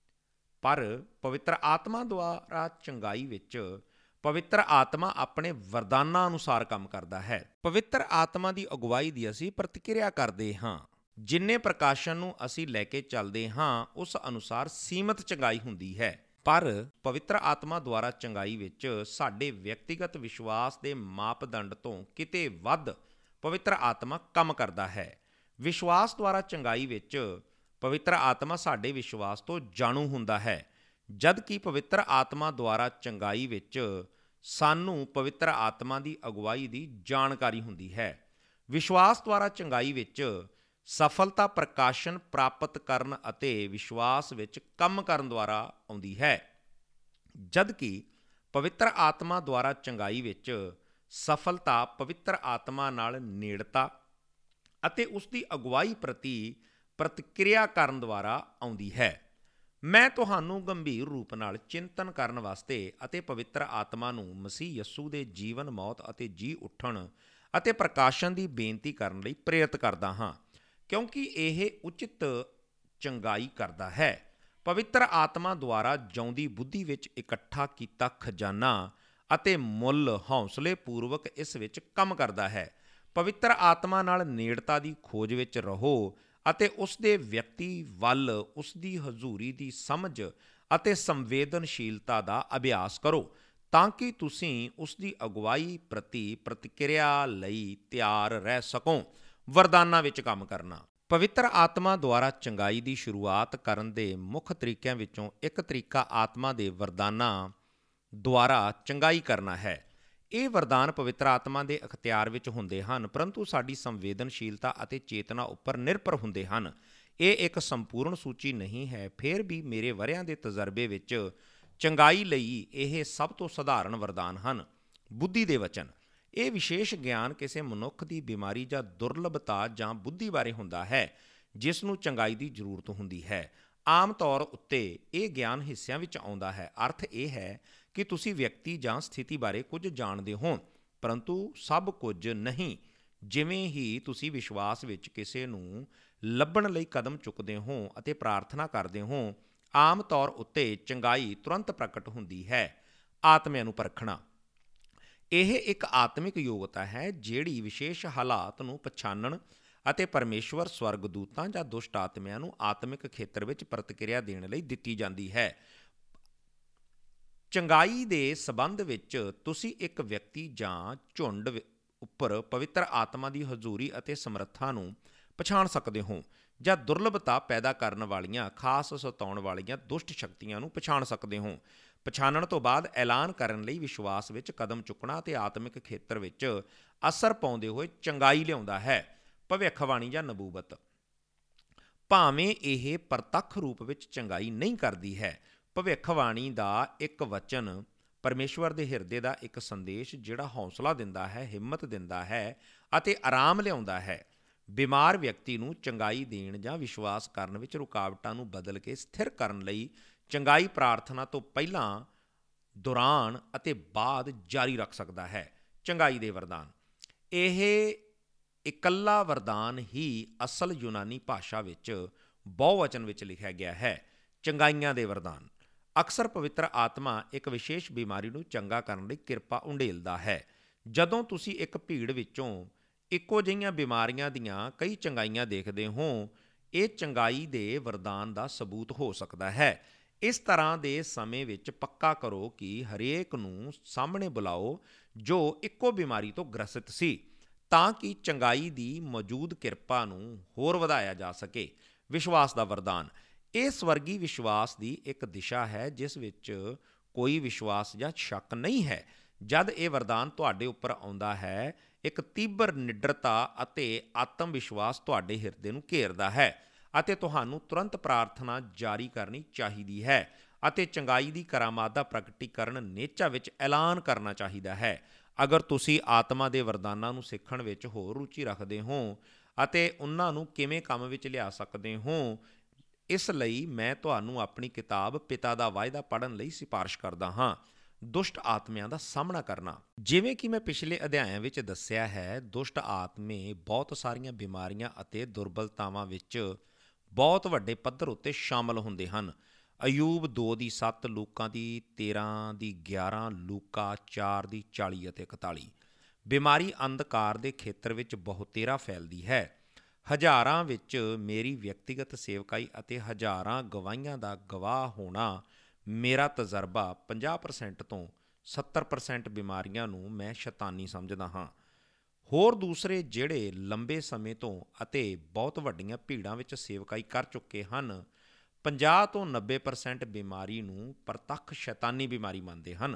ਪਰ ਪਵਿੱਤਰ ਆਤਮਾ ਦੁਆਰਾ ਚੰਗਾਈ ਵਿੱਚ ਪਵਿੱਤਰ ਆਤਮਾ ਆਪਣੇ ਵਰਦਾਨਾਂ ਅਨੁਸਾਰ ਕੰਮ ਕਰਦਾ ਹੈ। ਪਵਿੱਤਰ ਆਤਮਾ ਦੀ ਅਗਵਾਈ ਦੀ ਅਸੀਂ ਪ੍ਰਤੀਕਿਰਿਆ ਕਰਦੇ ਹਾਂ। ਜਿੰਨੇ ਪ੍ਰਕਾਸ਼ਨ ਨੂੰ ਅਸੀਂ ਲੈ ਕੇ ਚੱਲਦੇ ਹਾਂ, ਉਸ ਅਨੁਸਾਰ ਸੀਮਤ ਚੰਗਾਈ ਹੁੰਦੀ ਹੈ, ਪਰ ਪਵਿੱਤਰ ਆਤਮਾ ਦੁਆਰਾ ਚੰਗਾਈ ਵਿੱਚ ਸਾਡੇ ਵਿਅਕਤੀਗਤ ਵਿਸ਼ਵਾਸ ਦੇ ਮਾਪਦੰਡ ਤੋਂ ਕਿਤੇ ਵੱਧ ਪਵਿੱਤਰ ਆਤਮਾ ਕੰਮ ਕਰਦਾ ਹੈ। ਵਿਸ਼ਵਾਸ ਦੁਆਰਾ ਚੰਗਾਈ ਵਿੱਚ ਪਵਿੱਤਰ ਆਤਮਾ ਸਾਡੇ ਵਿਸ਼ਵਾਸ ਤੋਂ ਜਾਣੂ ਹੁੰਦਾ ਹੈ, ਜਦ ਕਿ ਪਵਿੱਤਰ ਆਤਮਾ ਦੁਆਰਾ ਚੰਗਾਈ ਵਿੱਚ ਸਾਨੂੰ ਪਵਿੱਤਰ ਆਤਮਾ ਦੀ ਅਗਵਾਈ ਦੀ ਜਾਣਕਾਰੀ ਹੁੰਦੀ ਹੈ। ਵਿਸ਼ਵਾਸ ਦੁਆਰਾ ਚੰਗਾਈ ਵਿੱਚ ਸਫਲਤਾ ਪ੍ਰਕਾਸ਼ਨ ਪ੍ਰਾਪਤ ਕਰਨ ਅਤੇ ਵਿਸ਼ਵਾਸ ਵਿੱਚ ਕੰਮ ਕਰਨ ਦੁਆਰਾ ਆਉਂਦੀ ਹੈ, ਜਦ ਕਿ ਪਵਿੱਤਰ ਆਤਮਾ ਦੁਆਰਾ ਚੰਗਾਈ ਵਿੱਚ ਸਫਲਤਾ ਪਵਿੱਤਰ ਆਤਮਾ ਨਾਲ ਨੇੜਤਾ ਅਤੇ ਉਸ ਦੀ ਅਗਵਾਈ ਪ੍ਰਤੀ ਪ੍ਰਤੀਕਿਰਿਆ ਕਰਨ ਦੁਆਰਾ ਆਉਂਦੀ ਹੈ। ਮੈਂ ਤੁਹਾਨੂੰ ਗੰਭੀਰ ਰੂਪ ਨਾਲ ਚਿੰਤਨ ਕਰਨ ਵਾਸਤੇ ਅਤੇ ਪਵਿੱਤਰ ਆਤਮਾ ਨੂੰ ਮਸੀਹ ਯਸੂ ਦੇ ਜੀਵਨ, ਮੌਤ ਅਤੇ ਜੀ ਉੱਠਣ ਅਤੇ ਪ੍ਰਕਾਸ਼ਨ ਦੀ ਬੇਨਤੀ ਕਰਨ ਲਈ ਪ੍ਰੇਰਿਤ ਕਰਦਾ ਹਾਂ, ਕਿਉਂਕਿ ਇਹ ਉਚਿਤ ਚੰਗਾਈ ਕਰਦਾ ਹੈ। ਪਵਿੱਤਰ ਆਤਮਾ ਦੁਆਰਾ ਜਿਉਂਦੀ ਬੁੱਧੀ ਵਿੱਚ ਇਕੱਠਾ ਕੀਤਾ ਖਜ਼ਾਨਾ ਅਤੇ ਮੁੱਲ ਹੌਸਲੇ ਪੂਰਵਕ ਇਸ ਵਿੱਚ ਕੰਮ ਕਰਦਾ ਹੈ। ਪਵਿੱਤਰ ਆਤਮਾ ਨਾਲ ਨੇੜਤਾ ਦੀ ਖੋਜ ਵਿੱਚ ਰਹੋ ਅਤੇ ਉਸ ਦੇ ਵਿਅਕਤੀ ਵੱਲ ਉਸ ਦੀ ਹਜ਼ੂਰੀ ਦੀ ਸਮਝ ਅਤੇ ਸੰਵੇਦਨਸ਼ੀਲਤਾ ਦਾ ਅਭਿਆਸ ਕਰੋ, ਤਾਂ ਕਿ ਤੁਸੀਂ ਉਸ ਦੀ ਅਗਵਾਈ ਪ੍ਰਤੀ ਪ੍ਰਤੀਕਿਰਿਆ ਲਈ ਤਿਆਰ ਰਹਿ ਸਕੋ। ਵਰਦਾਨਾਂ ਵਿੱਚ ਕੰਮ ਕਰਨਾ। ਪਵਿੱਤਰ ਆਤਮਾ ਦੁਆਰਾ ਚੰਗਾਈ ਦੀ ਸ਼ੁਰੂਆਤ ਕਰਨ ਦੇ ਮੁੱਖ ਤਰੀਕਿਆਂ ਵਿੱਚੋਂ ਇੱਕ ਤਰੀਕਾ ਆਤਮਾ ਦੇ ਵਰਦਾਨਾਂ ਦੁਆਰਾ ਚੰਗਾਈ ਕਰਨਾ ਹੈ। ਇਹ ਵਰਦਾਨ ਪਵਿੱਤਰ ਆਤਮਾ ਦੇ ਅਖਤਿਆਰ ਵਿੱਚ ਹੁੰਦੇ ਹਨ, ਪਰੰਤੂ ਸਾਡੀ ਸੰਵੇਦਨਸ਼ੀਲਤਾ ਅਤੇ ਚੇਤਨਾ ਉੱਪਰ ਨਿਰਭਰ ਹੁੰਦੇ ਹਨ। ਇਹ ਇੱਕ ਸੰਪੂਰਨ ਸੂਚੀ ਨਹੀਂ ਹੈ, ਫਿਰ ਵੀ ਮੇਰੇ ਵਰ੍ਹਿਆਂ ਦੇ ਤਜਰਬੇ ਵਿੱਚ ਚੰਗਾਈ ਲਈ ਇਹ ਸਭ ਤੋਂ ਸਧਾਰਨ ਵਰਦਾਨ ਹਨ। ਬੁੱਧੀ ਦੇ ਵਚਨ। ਇਹ ਵਿਸ਼ੇਸ਼ ਗਿਆਨ ਕਿਸੇ ਮਨੁੱਖ ਦੀ ਬਿਮਾਰੀ ਜਾਂ ਦੁਰਲਭਤਾ ਜਾਂ ਬੁੱਧੀ ਬਾਰੇ ਹੁੰਦਾ ਹੈ, ਜਿਸ ਨੂੰ ਚੰਗਾਈ ਦੀ ਜ਼ਰੂਰਤ ਹੁੰਦੀ ਹੈ। ਆਮ ਤੌਰ ਉੱਤੇ ਇਹ ਗਿਆਨ ਹਿੱਸਿਆਂ ਵਿੱਚ ਆਉਂਦਾ ਹੈ। ਅਰਥ ਇਹ ਹੈ ਕਿ ਤੁਸੀਂ ਵਿਅਕਤੀ ਜਾਂ ਸਥਿਤੀ ਬਾਰੇ ਕੁਝ ਜਾਣਦੇ ਹੋ, ਪਰੰਤੂ ਸਭ ਕੁਝ ਨਹੀਂ। ਜਿਵੇਂ ਹੀ ਤੁਸੀਂ ਵਿਸ਼ਵਾਸ ਵਿੱਚ ਕਿਸੇ ਨੂੰ ਲੱਭਣ ਲਈ ਕਦਮ ਚੁੱਕਦੇ ਹੋ ਅਤੇ ਪ੍ਰਾਰਥਨਾ ਕਰਦੇ ਹੋ, ਆਮ ਤੌਰ ਉੱਤੇ ਚੰਗਾਈ ਤੁਰੰਤ ਪ੍ਰਗਟ ਹੁੰਦੀ ਹੈ। ਆਤਮਿਆਂ ਨੂੰ ਪਰਖਣਾ। ਇਹ ਇੱਕ ਆਤਮਿਕ ਯੋਗਤਾ ਹੈ ਜਿਹੜੀ ਵਿਸ਼ੇਸ਼ ਹਾਲਾਤ ਨੂੰ ਪਛਾਣਨ ਅਤੇ ਪਰਮੇਸ਼ਵਰ, ਸਵਰਗਦੂਤਾਂ ਜਾਂ ਦੁਸ਼ਟ ਆਤਮਿਆਂ ਨੂੰ ਆਤਮਿਕ ਖੇਤਰ ਵਿੱਚ ਪ੍ਰਤੀਕਿਰਿਆ ਦੇਣ ਲਈ ਦਿੱਤੀ ਜਾਂਦੀ ਹੈ। ਚੰਗਾਈ ਦੇ ਸਬੰਧ ਵਿੱਚ ਤੁਸੀਂ ਇੱਕ ਵਿਅਕਤੀ ਜਾਂ ਝੁੰਡ ਉੱਪਰ ਪਵਿੱਤਰ ਆਤਮਾ ਦੀ ਹਜ਼ੂਰੀ ਅਤੇ ਸਮਰੱਥਾ ਨੂੰ ਪਛਾਣ ਸਕਦੇ ਹੋ। ਜਾਂ ਦੁਰਲਭਤਾ ਪੈਦਾ ਕਰਨ ਵਾਲੀਆਂ ਖਾਸ ਸਤਾਉਣ ਵਾਲੀਆਂ ਦੁਸ਼ਟ ਸ਼ਕਤੀਆਂ ਨੂੰ ਪਛਾਣ ਸਕਦੇ ਹੋ। ਪਛਾਣਨ ਤੋਂ ਬਾਅਦ ਐਲਾਨ ਕਰਨ ਲਈ ਵਿਸ਼ਵਾਸ ਵਿੱਚ ਕਦਮ ਚੁੱਕਣਾ ਅਤੇ ਆਤਮਿਕ ਖੇਤਰ ਵਿੱਚ ਅਸਰ ਪਾਉਂਦੇ ਹੋਏ ਚੰਗਾਈ ਲਿਆਉਂਦਾ ਹੈ। ਭਵਿੱਖਬਾਣੀ ਜਾਂ ਨਬੂਵਤ, ਭਾਵੇਂ ਇਹ ਪ੍ਰਤੱਖ ਰੂਪ ਵਿੱਚ ਚੰਗਾਈ ਨਹੀਂ ਕਰਦੀ ਹੈ, ਭਵਿੱਖਬਾਣੀ ਦਾ ਇੱਕ ਵਚਨ ਪਰਮੇਸ਼ਵਰ ਦੇ ਹਿਰਦੇ ਦਾ ਇੱਕ ਸੰਦੇਸ਼ ਜਿਹੜਾ ਹੌਸਲਾ ਦਿੰਦਾ ਹੈ, ਹਿੰਮਤ ਦਿੰਦਾ ਹੈ ਅਤੇ ਆਰਾਮ ਲਿਆਉਂਦਾ ਹੈ। ਬਿਮਾਰ ਵਿਅਕਤੀ ਨੂੰ ਚੰਗਾਈ ਦੇਣ ਜਾਂ ਵਿਸ਼ਵਾਸ ਕਰਨ ਵਿੱਚ ਰੁਕਾਵਟਾਂ ਨੂੰ ਬਦਲ ਕੇ ਸਥਿਰ ਕਰਨ ਲਈ ਚੰਗਾਈ ਪ੍ਰਾਰਥਨਾ ਤੋਂ ਪਹਿਲਾਂ, ਦੌਰਾਨ ਅਤੇ ਬਾਅਦ ਜਾਰੀ ਰੱਖ ਸਕਦਾ ਹੈ। ਚੰਗਾਈ ਦੇ ਵਰਦਾਨ, ਇਹ ਇਕੱਲਾ ਵਰਦਾਨ ਹੀ ਅਸਲ ਯੂਨਾਨੀ ਭਾਸ਼ਾ ਵਿੱਚ ਬਹੁਵਚਨ ਵਿੱਚ ਲਿਖਿਆ ਗਿਆ ਹੈ। ਚੰਗਾਈਆਂ ਦੇ ਵਰਦਾਨ, ਅਕਸਰ ਪਵਿੱਤਰ ਆਤਮਾ ਇੱਕ ਵਿਸ਼ੇਸ਼ ਬਿਮਾਰੀ ਨੂੰ ਚੰਗਾ ਕਰਨ ਲਈ ਕਿਰਪਾ ਉੰਡੇਲਦਾ ਹੈ। ਜਦੋਂ ਤੁਸੀਂ ਇੱਕ ਭੀੜ ਵਿੱਚੋਂ ਇੱਕੋ ਜਿਹੀਆਂ ਬਿਮਾਰੀਆਂ ਦੀਆਂ ਕਈ ਚੰਗਾਈਆਂ ਦੇਖਦੇ ਹੋ, ਇਹ ਚੰਗਾਈ ਦੇ ਵਰਦਾਨ ਦਾ ਸਬੂਤ ਹੋ ਸਕਦਾ ਹੈ। ਇਸ ਤਰ੍ਹਾਂ ਦੇ ਸਮੇਂ ਵਿੱਚ ਪੱਕਾ ਕਰੋ ਕਿ ਹਰੇਕ ਨੂੰ ਸਾਹਮਣੇ ਬੁਲਾਓ ਜੋ ਇੱਕੋ ਬਿਮਾਰੀ ਤੋਂ ਗ੍ਰਸਤ ਸੀ, ਤਾਂ ਕਿ ਚੰਗਾਈ ਦੀ ਮੌਜੂਦ ਕਿਰਪਾ ਨੂੰ ਹੋਰ ਵਧਾਇਆ ਜਾ ਸਕੇ। ਵਿਸ਼ਵਾਸ ਦਾ ਵਰਦਾਨ, ਇਹ ਸਵਰਗੀ ਵਿਸ਼ਵਾਸ ਦੀ ਇੱਕ ਦਿਸ਼ਾ ਹੈ ਜਿਸ ਵਿੱਚ ਕੋਈ ਵਿਸ਼ਵਾਸ ਜਾਂ ਸ਼ੱਕ ਨਹੀਂ ਹੈ। ਜਦ ਇਹ ਵਰਦਾਨ ਤੁਹਾਡੇ ਉੱਪਰ ਆਉਂਦਾ ਹੈ, ਇੱਕ ਤੀਬਰ ਨਿਡਰਤਾ ਅਤੇ ਆਤਮ ਵਿਸ਼ਵਾਸ ਤੁਹਾਡੇ ਹਿਰਦੇ ਨੂੰ ਘੇਰਦਾ ਹੈ ਅਤੇ ਤੁਹਾਨੂੰ ਤੁਰੰਤ ਪ੍ਰਾਰਥਨਾ ਜਾਰੀ ਕਰਨੀ ਚਾਹੀਦੀ ਹੈ ਅਤੇ ਚੰਗਾਈ ਦੀ ਕਰਾਮਾਤ ਦਾ ਪ੍ਰਗਟੀਕਰਨ ਨੇਚਾ ਵਿੱਚ ਐਲਾਨ ਕਰਨਾ ਚਾਹੀਦਾ ਹੈ। ਅਗਰ ਤੁਸੀਂ ਆਤਮਾ ਦੇ ਵਰਦਾਨਾਂ ਨੂੰ ਸਿੱਖਣ ਵਿੱਚ ਹੋਰ ਰੁਚੀ ਰੱਖਦੇ ਹੋ ਅਤੇ ਉਹਨਾਂ ਨੂੰ ਕਿਵੇਂ ਕੰਮ ਵਿੱਚ ਲਿਆ ਸਕਦੇ ਹੋ, ਇਸ ਲਈ ਮੈਂ ਤੁਹਾਨੂੰ ਆਪਣੀ ਕਿਤਾਬ ਪਿਤਾ ਦਾ ਵਾਅਦਾ ਪੜ੍ਹਨ ਲਈ ਸਿਫਾਰਿਸ਼ ਕਰਦਾ ਹਾਂ। ਦੁਸ਼ਟ ਆਤਮਿਆਂ ਦਾ ਸਾਹਮਣਾ ਕਰਨਾ, ਜਿਵੇਂ ਕਿ ਮੈਂ ਪਿਛਲੇ ਅਧਿਆਇਆਂ ਵਿੱਚ ਦੱਸਿਆ ਹੈ, ਦੁਸ਼ਟ ਆਤਮੇ ਬਹੁਤ ਸਾਰੀਆਂ ਬਿਮਾਰੀਆਂ ਅਤੇ ਦੁਰਬਲਤਾਵਾਂ ਵਿੱਚ ਬਹੁਤ ਵੱਡੇ ਪੱਧਰ ਉੱਤੇ ਸ਼ਾਮਲ ਹੁੰਦੇ ਹਨ। ਅਯੂਬ ਦੋ ਦੀ ਸੱਤ, ਲੂਕਾਂ ਦੀ ਤੇਰਾਂ ਦੀ ਗਿਆਰਾਂ, ਲੂਕਾ ਚਾਰ ਦੀ ਚਾਲੀ ਅਤੇ ਇਕਤਾਲੀ। ਬਿਮਾਰੀ ਅੰਧਕਾਰ ਦੇ ਖੇਤਰ ਵਿੱਚ ਬਹੁਤੇਰਾ ਫੈਲਦੀ ਹੈ। ਹਜ਼ਾਰਾਂ ਵਿੱਚ ਮੇਰੀ ਵਿਅਕਤੀਗਤ ਸੇਵਕਾਈ ਅਤੇ ਹਜ਼ਾਰਾਂ ਗਵਾਹੀਆਂ ਦਾ ਗਵਾਹ ਹੋਣਾ ਮੇਰਾ ਤਜਰਬਾ ਪੰਜਾਹ ਪਰਸੈਂਟ ਤੋਂ ਸੱਤਰ ਪਰਸੈਂਟ ਬਿਮਾਰੀਆਂ ਨੂੰ ਮੈਂ ਸ਼ੈਤਾਨੀ ਸਮਝਦਾ ਹਾਂ। ਹੋਰ ਦੂਸਰੇ ਜਿਹੜੇ ਲੰਬੇ ਸਮੇਂ ਤੋਂ ਅਤੇ ਬਹੁਤ ਵੱਡੀਆਂ ਭੀੜਾਂ ਵਿੱਚ ਸੇਵਕਾਈ ਕਰ ਚੁੱਕੇ ਹਨ, ਪੰਜਾਹ ਤੋਂ ਨੱਬੇ ਪਰਸੈਂਟ ਬਿਮਾਰੀ ਨੂੰ ਪ੍ਰਤੱਖ ਸ਼ੈਤਾਨੀ ਬਿਮਾਰੀ ਮੰਨਦੇ ਹਨ।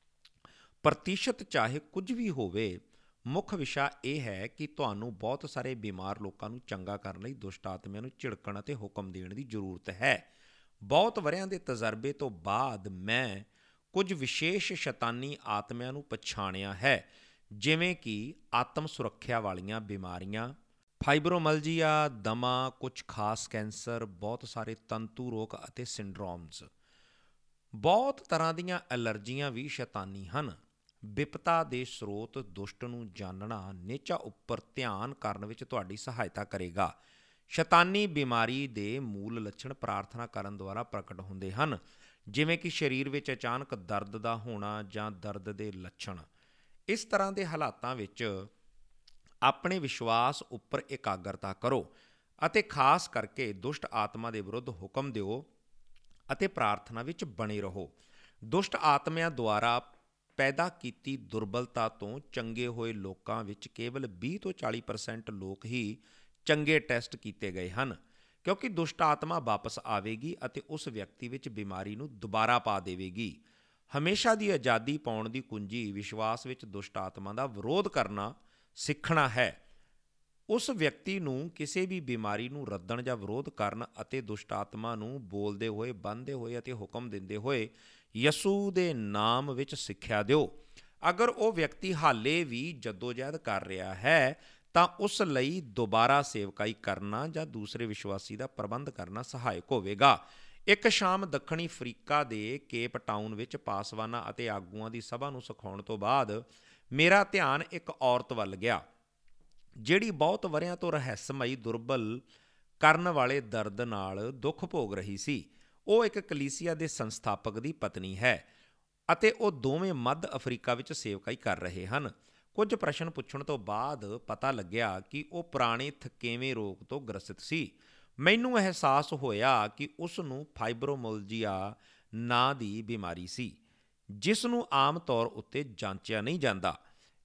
ਪ੍ਰਤੀਸ਼ਤ ਚਾਹੇ ਕੁਝ ਵੀ ਹੋਵੇ, ਮੁੱਖ ਵਿਸ਼ਾ ਇਹ ਹੈ ਕਿ ਤੁਹਾਨੂੰ ਬਹੁਤ ਸਾਰੇ ਬਿਮਾਰ ਲੋਕਾਂ ਨੂੰ ਚੰਗਾ ਕਰਨ ਲਈ ਦੁਸ਼ਟ ਆਤਮਿਆਂ ਨੂੰ ਝਿੜਕਣ ਅਤੇ ਹੁਕਮ ਦੇਣ ਦੀ ਜ਼ਰੂਰਤ ਹੈ। ਬਹੁਤ ਵਰ੍ਹਿਆਂ ਦੇ ਤਜਰਬੇ ਤੋਂ ਬਾਅਦ ਮੈਂ ਕੁਝ ਵਿਸ਼ੇਸ਼ ਸ਼ੈਤਾਨੀ ਆਤਮਿਆਂ ਨੂੰ ਪਛਾਣਿਆ ਹੈ, ਜਿਵੇਂ ਕਿ ਆਤਮ ਸੁਰੱਖਿਆ ਵਾਲੀਆਂ ਬਿਮਾਰੀਆਂ, ਫਾਈਬਰੋਮਲਜੀਆ, ਦਮਾ, ਕੁਝ ਖਾਸ ਕੈਂਸਰ, ਬਹੁਤ ਸਾਰੇ ਤੰਤੂ ਰੋਗ ਅਤੇ ਸਿੰਡਰੋਮਸ। ਬਹੁਤ ਤਰ੍ਹਾਂ ਦੀਆਂ ਐਲਰਜੀਆਂ ਵੀ ਸ਼ੈਤਾਨੀ ਹਨ। ਵਿਪਤਾ ਦੇ ਸਰੋਤ ਦੁਸ਼ਟ ਨੂੰ ਜਾਣਨਾ ਨੇਚਾ ਉੱਪਰ ਧਿਆਨ ਕਰਨ ਵਿੱਚ ਤੁਹਾਡੀ ਸਹਾਇਤਾ ਕਰੇਗਾ। ਸ਼ੈਤਾਨੀ ਬਿਮਾਰੀ ਦੇ ਮੂਲ ਲੱਛਣ ਪ੍ਰਾਰਥਨਾ ਕਰਨ ਦੁਆਰਾ ਪ੍ਰਗਟ ਹੁੰਦੇ ਹਨ, ਜਿਵੇਂ ਕਿ ਸਰੀਰ ਵਿੱਚ ਅਚਾਨਕ ਦਰਦ ਦਾ ਹੋਣਾ ਜਾਂ ਦਰਦ ਦੇ ਲੱਛਣ। ਇਸ ਤਰ੍ਹਾਂ ਦੇ ਹਾਲਾਤਾਂ ਵਿੱਚ ਆਪਣੇ ਵਿਸ਼ਵਾਸ ਉੱਪਰ ਇਕਾਗਰਤਾ ਕਰੋ ਅਤੇ ਖਾਸ ਕਰਕੇ ਦੁਸ਼ਟ ਆਤਮਾ ਦੇ ਵਿਰੁੱਧ ਹੁਕਮ ਦਿਓ ਅਤੇ ਪ੍ਰਾਰਥਨਾ ਵਿੱਚ ਬਣੇ ਰਹੋ। ਦੁਸ਼ਟ ਆਤਮਿਆਂ ਦੁਆਰਾ ਪੈਦਾ ਕੀਤੀ ਦੁਰਬਲਤਾ ਤੋਂ ਚੰਗੇ ਹੋਏ ਲੋਕਾਂ ਵਿੱਚ ਕੇਵਲ ਵੀਹ ਤੋਂ ਚਾਲੀ ਪਰਸੈਂਟ ਲੋਕ ਹੀ ਚੰਗੇ ਟੈਸਟ ਕੀਤੇ ਗਏ ਹਨ, ਕਿਉਂਕਿ ਦੁਸ਼ਟ ਆਤਮਾ ਵਾਪਸ ਆਵੇਗੀ ਅਤੇ ਉਸ ਵਿਅਕਤੀ ਵਿੱਚ ਬਿਮਾਰੀ ਨੂੰ ਦੁਬਾਰਾ ਪਾ ਦੇਵੇਗੀ। ਹਮੇਸ਼ਾ ਦੀ ਆਜ਼ਾਦੀ ਪਾਉਣ ਦੀ ਕੁੰਜੀ ਵਿਸ਼ਵਾਸ ਵਿੱਚ ਦੁਸ਼ਟ ਆਤਮਾ ਦਾ ਵਿਰੋਧ ਕਰਨਾ ਸਿੱਖਣਾ ਹੈ। ਉਸ ਵਿਅਕਤੀ ਨੂੰ ਕਿਸੇ ਵੀ ਬਿਮਾਰੀ ਨੂੰ ਰੱਦਣ ਜਾਂ ਵਿਰੋਧ ਕਰਨ ਅਤੇ ਦੁਸ਼ਟ ਆਤਮਾ ਨੂੰ ਬੋਲਦੇ ਹੋਏ, ਬੰਨ੍ਹਦੇ ਹੋਏ ਅਤੇ ਹੁਕਮ ਦਿੰਦੇ ਹੋਏ ਯਸੂ ਦੇ ਨਾਮ ਵਿੱਚ ਸਿੱਖਿਆ ਦਿਓ। ਅਗਰ ਉਹ ਵਿਅਕਤੀ ਹਾਲੇ ਵੀ ਜੱਦੋਜਹਿਦ ਕਰ ਰਿਹਾ ਹੈ ਤਾਂ ਉਸ ਲਈ ਦੁਬਾਰਾ ਸੇਵਕਾਈ ਕਰਨਾ ਜਾਂ ਦੂਸਰੇ ਵਿਸ਼ਵਾਸੀ ਦਾ ਪ੍ਰਬੰਧ ਕਰਨਾ ਸਹਾਇਕ ਹੋਵੇਗਾ। ਇੱਕ ਸ਼ਾਮ ਦੱਖਣੀ ਅਫਰੀਕਾ ਦੇ ਕੇਪ ਟਾਊਨ ਵਿੱਚ ਪਾਸਵਾਨਾਂ ਅਤੇ ਆਗੂਆਂ ਦੀ ਸਭਾ ਨੂੰ ਸਿਖਾਉਣ ਤੋਂ ਬਾਅਦ ਮੇਰਾ ਧਿਆਨ ਇੱਕ ਔਰਤ ਵੱਲ ਗਿਆ, ਜਿਹੜੀ ਬਹੁਤ ਵਰ੍ਹਿਆਂ ਤੋਂ ਰਹੱਸਮਈ ਦੁਰਬਲ ਕਰਨ ਵਾਲੇ ਦਰਦ ਨਾਲ ਦੁੱਖ ਭੋਗ ਰਹੀ ਸੀ। ਉਹ ਇੱਕ ਕਲੀਸਿਆ ਦੇ ਸੰਸਥਾਪਕ ਦੀ ਪਤਨੀ ਹੈ ਅਤੇ ਉਹ ਦੋਵੇਂ ਮੱਧ ਅਫਰੀਕਾ ਵਿੱਚ ਸੇਵਕਾਈ ਕਰ ਰਹੇ ਹਨ। ਕੁਝ ਪ੍ਰਸ਼ਨ ਪੁੱਛਣ ਤੋਂ ਬਾਅਦ ਪਤਾ ਲੱਗਿਆ ਕਿ ਉਹ ਪੁਰਾਣੇ ਥਕੇਵੇਂ ਰੋਗ ਤੋਂ ਗ੍ਰਸਤ ਸੀ। ਮੈਨੂੰ ਅਹਿਸਾਸ ਹੋਇਆ ਕਿ ਉਸ ਨੂੰ ਫਾਈਬਰੋਮਲਜੀਆ ਨਾਂ ਦੀ ਬਿਮਾਰੀ ਸੀ, ਜਿਸ ਨੂੰ ਆਮ ਤੌਰ ਉੱਤੇ ਜਾਂਚਿਆ ਨਹੀਂ ਜਾਂਦਾ।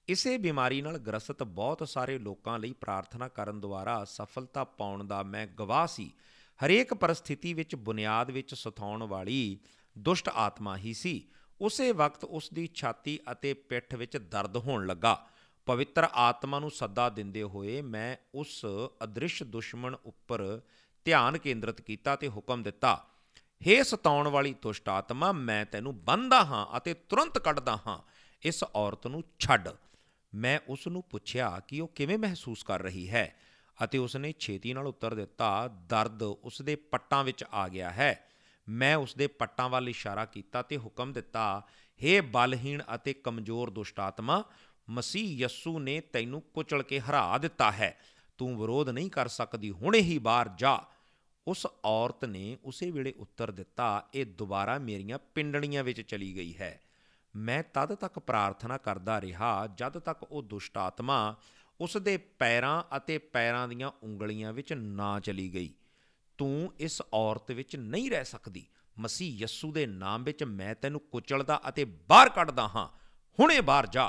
ਇਸੇ ਬਿਮਾਰੀ ਨਾਲ ਗ੍ਰਸਤ ਬਹੁਤ ਸਾਰੇ ਲੋਕਾਂ ਲਈ ਪ੍ਰਾਰਥਨਾ ਕਰਨ ਦੁਆਰਾ ਸਫਲਤਾ ਪਾਉਣ ਦਾ ਮੈਂ ਗਵਾਹ ਸੀ। ਹਰੇਕ ਪਰਿਸਥਿਤੀ ਵਿੱਚ ਬੁਨਿਆਦ ਵਿੱਚ ਸਤਾਉਣ ਵਾਲੀ ਦੁਸ਼ਟ ਆਤਮਾ ਹੀ ਸੀ। ਉਸੇ ਵਕਤ ਉਸ ਦੀ ਛਾਤੀ ਅਤੇ ਪਿੱਠ ਵਿੱਚ ਦਰਦ ਹੋਣ ਲੱਗਾ। ਪਵਿੱਤਰ ਆਤਮਾ ਨੂੰ ਸੱਦਾ ਦਿੰਦੇ ਹੋਏ ਮੈਂ ਉਸ ਅਦ੍ਰਿਸ਼ ਦੁਸ਼ਮਣ ਉੱਪਰ ਧਿਆਨ ਕੇਂਦਰਿਤ ਕੀਤਾ ਤੇ ਹੁਕਮ ਦਿੱਤਾ, ਹੇ ਸਤਾਉਣ ਵਾਲੀ ਦੁਸ਼ਟ ਆਤਮਾ, ਮੈਂ ਤੈਨੂੰ ਬੰਨ੍ਹਦਾ ਹਾਂ ਅਤੇ ਤੁਰੰਤ ਕੱਢਦਾ ਹਾਂ। ਇਸ ਔਰਤ ਨੂੰ ਛੱਡ। ਮੈਂ ਉਸ ਨੂੰ ਪੁੱਛਿਆ ਕਿ ਉਹ ਕਿਵੇਂ ਮਹਿਸੂਸ ਕਰ ਰਹੀ ਹੈ ਅਤੇ ਉਸਨੇ ਛੇਤੀ ਨਾਲ ਉੱਤਰ ਦਿੱਤਾ, ਦਰਦ ਉਸਦੇ ਪੱਟਾਂ ਵਿੱਚ ਆ ਗਿਆ ਹੈ। ਮੈਂ ਉਸਦੇ ਪੱਟਾਂ ਵੱਲ ਇਸ਼ਾਰਾ ਕੀਤਾ ਤੇ ਹੁਕਮ ਦਿੱਤਾ, ਹੇ ਬਲਹੀਣ ਅਤੇ ਕਮਜ਼ੋਰ ਦੁਸ਼ਟ ਆਤਮਾ, ਮਸੀਹ ਯਸੂ ਨੇ ਤੈਨੂੰ ਕੁਚਲ ਕੇ ਹਰਾ ਦਿੱਤਾ ਹੈ। ਤੂੰ ਵਿਰੋਧ ਨਹੀਂ ਕਰ ਸਕਦੀ, ਹੁਣੇ ਹੀ ਬਾਹਰ ਜਾ। ਉਸ ਔਰਤ ਨੇ ਉਸੇ ਵੇਲੇ ਉੱਤਰ ਦਿੱਤਾ, ਇਹ ਦੁਬਾਰਾ ਮੇਰੀਆਂ ਪਿੰਡੜੀਆਂ ਵਿੱਚ ਚਲੀ ਗਈ ਹੈ। ਮੈਂ ਤਦ ਤੱਕ ਪ੍ਰਾਰਥਨਾ ਕਰਦਾ ਰਿਹਾ ਜਦ ਤੱਕ ਉਹ ਦੁਸ਼ਟ ਆਤਮਾ ਉਸ ਦੇ ਪੈਰਾਂ ਅਤੇ ਪੈਰਾਂ ਦੀਆਂ ਉਂਗਲੀਆਂ ਵਿੱਚ ਨਾ ਚਲੀ ਗਈ। ਤੂੰ ਇਸ ਔਰਤ ਵਿੱਚ ਨਹੀਂ ਰਹਿ ਸਕਦੀ। ਮਸੀਹ ਯਸੂ ਦੇ ਨਾਮ ਵਿੱਚ ਮੈਂ ਤੈਨੂੰ ਕੁਚਲਦਾ ਅਤੇ ਬਾਹਰ ਕੱਢਦਾ ਹਾਂ, ਹੁਣੇ ਬਾਹਰ ਜਾ।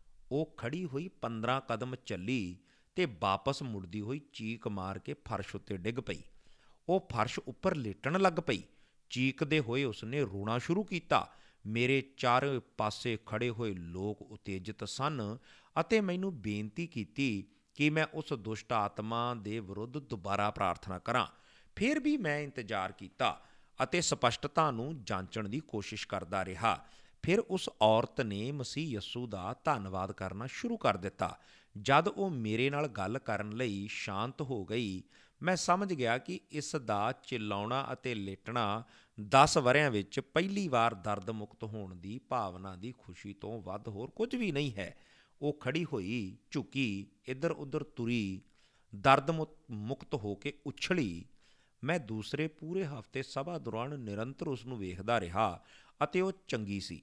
ਉਹ ਖੜੀ ਹੋਈ ਪੰਦਰਾਂ ਕਦਮ ਚੱਲੀ ਤੇ ਵਾਪਸ ਮੁੜਦੀ ਹੋਈ ਚੀਕ ਮਾਰ ਕੇ ਫਰਸ਼ ਉੱਤੇ ਡਿੱਗ ਪਈ। ਉਹ ਫਰਸ਼ ਉੱਪਰ ਲੇਟਣ ਲੱਗ ਪਈ। ਚੀਕਦੇ ਹੋਏ ਉਸਨੇ ਰੋਣਾ ਸ਼ੁਰੂ ਕੀਤਾ। ਮੇਰੇ ਚਾਰੇ ਪਾਸੇ ਖੜੇ ਹੋਏ ਲੋਕ ਉਤੇਜਿਤ ਸਨ ਅਤੇ ਮੈਨੂੰ ਬੇਨਤੀ ਕੀਤੀ ਕਿ ਮੈਂ ਉਸ ਦੁਸ਼ਟ ਆਤਮਾ ਦੇ ਵਿਰੁੱਧ ਦੁਬਾਰਾ ਪ੍ਰਾਰਥਨਾ ਕਰਾਂ। ਫਿਰ ਵੀ ਮੈਂ ਇੰਤਜ਼ਾਰ ਕੀਤਾ ਅਤੇ ਸਪਸ਼ਟਤਾ ਨੂੰ ਜਾਂਚਣ ਦੀ ਕੋਸ਼ਿਸ਼ ਕਰਦਾ ਰਿਹਾ। ਫਿਰ ਉਸ ਔਰਤ ਨੇ ਮਸੀਹ ਯਸੂ ਦਾ ਧੰਨਵਾਦ ਕਰਨਾ ਸ਼ੁਰੂ ਕਰ ਦਿੱਤਾ। ਜਦ ਉਹ ਮੇਰੇ ਨਾਲ ਗੱਲ ਕਰਨ ਲਈ ਸ਼ਾਂਤ ਹੋ ਗਈ, ਮੈਂ ਸਮਝ ਗਿਆ ਕਿ ਇਸ ਦਾ ਚਿਲਾਉਣਾ ਅਤੇ ਲੇਟਣਾ ਦਸ ਵਰ੍ਹਿਆਂ ਵਿੱਚ ਪਹਿਲੀ ਵਾਰ ਦਰਦ ਮੁਕਤ ਹੋਣ ਦੀ ਭਾਵਨਾ ਦੀ ਖੁਸ਼ੀ ਤੋਂ ਵੱਧ ਹੋਰ ਕੁਝ ਵੀ ਨਹੀਂ ਹੈ। ਉਹ ਖੜੀ ਹੋਈ, ਝੁਕੀ, ਇੱਧਰ ਉੱਧਰ ਤੁਰੀ, ਦਰਦ ਮੁਕਤ ਹੋ ਕੇ ਉਛਲੀ। ਮੈਂ ਦੂਸਰੇ ਪੂਰੇ ਹਫ਼ਤੇ ਸਭਾ ਦੌਰਾਨ ਨਿਰੰਤਰ ਉਸ ਨੂੰ ਵੇਖਦਾ ਰਿਹਾ ਅਤੇ ਉਹ ਚੰਗੀ ਸੀ।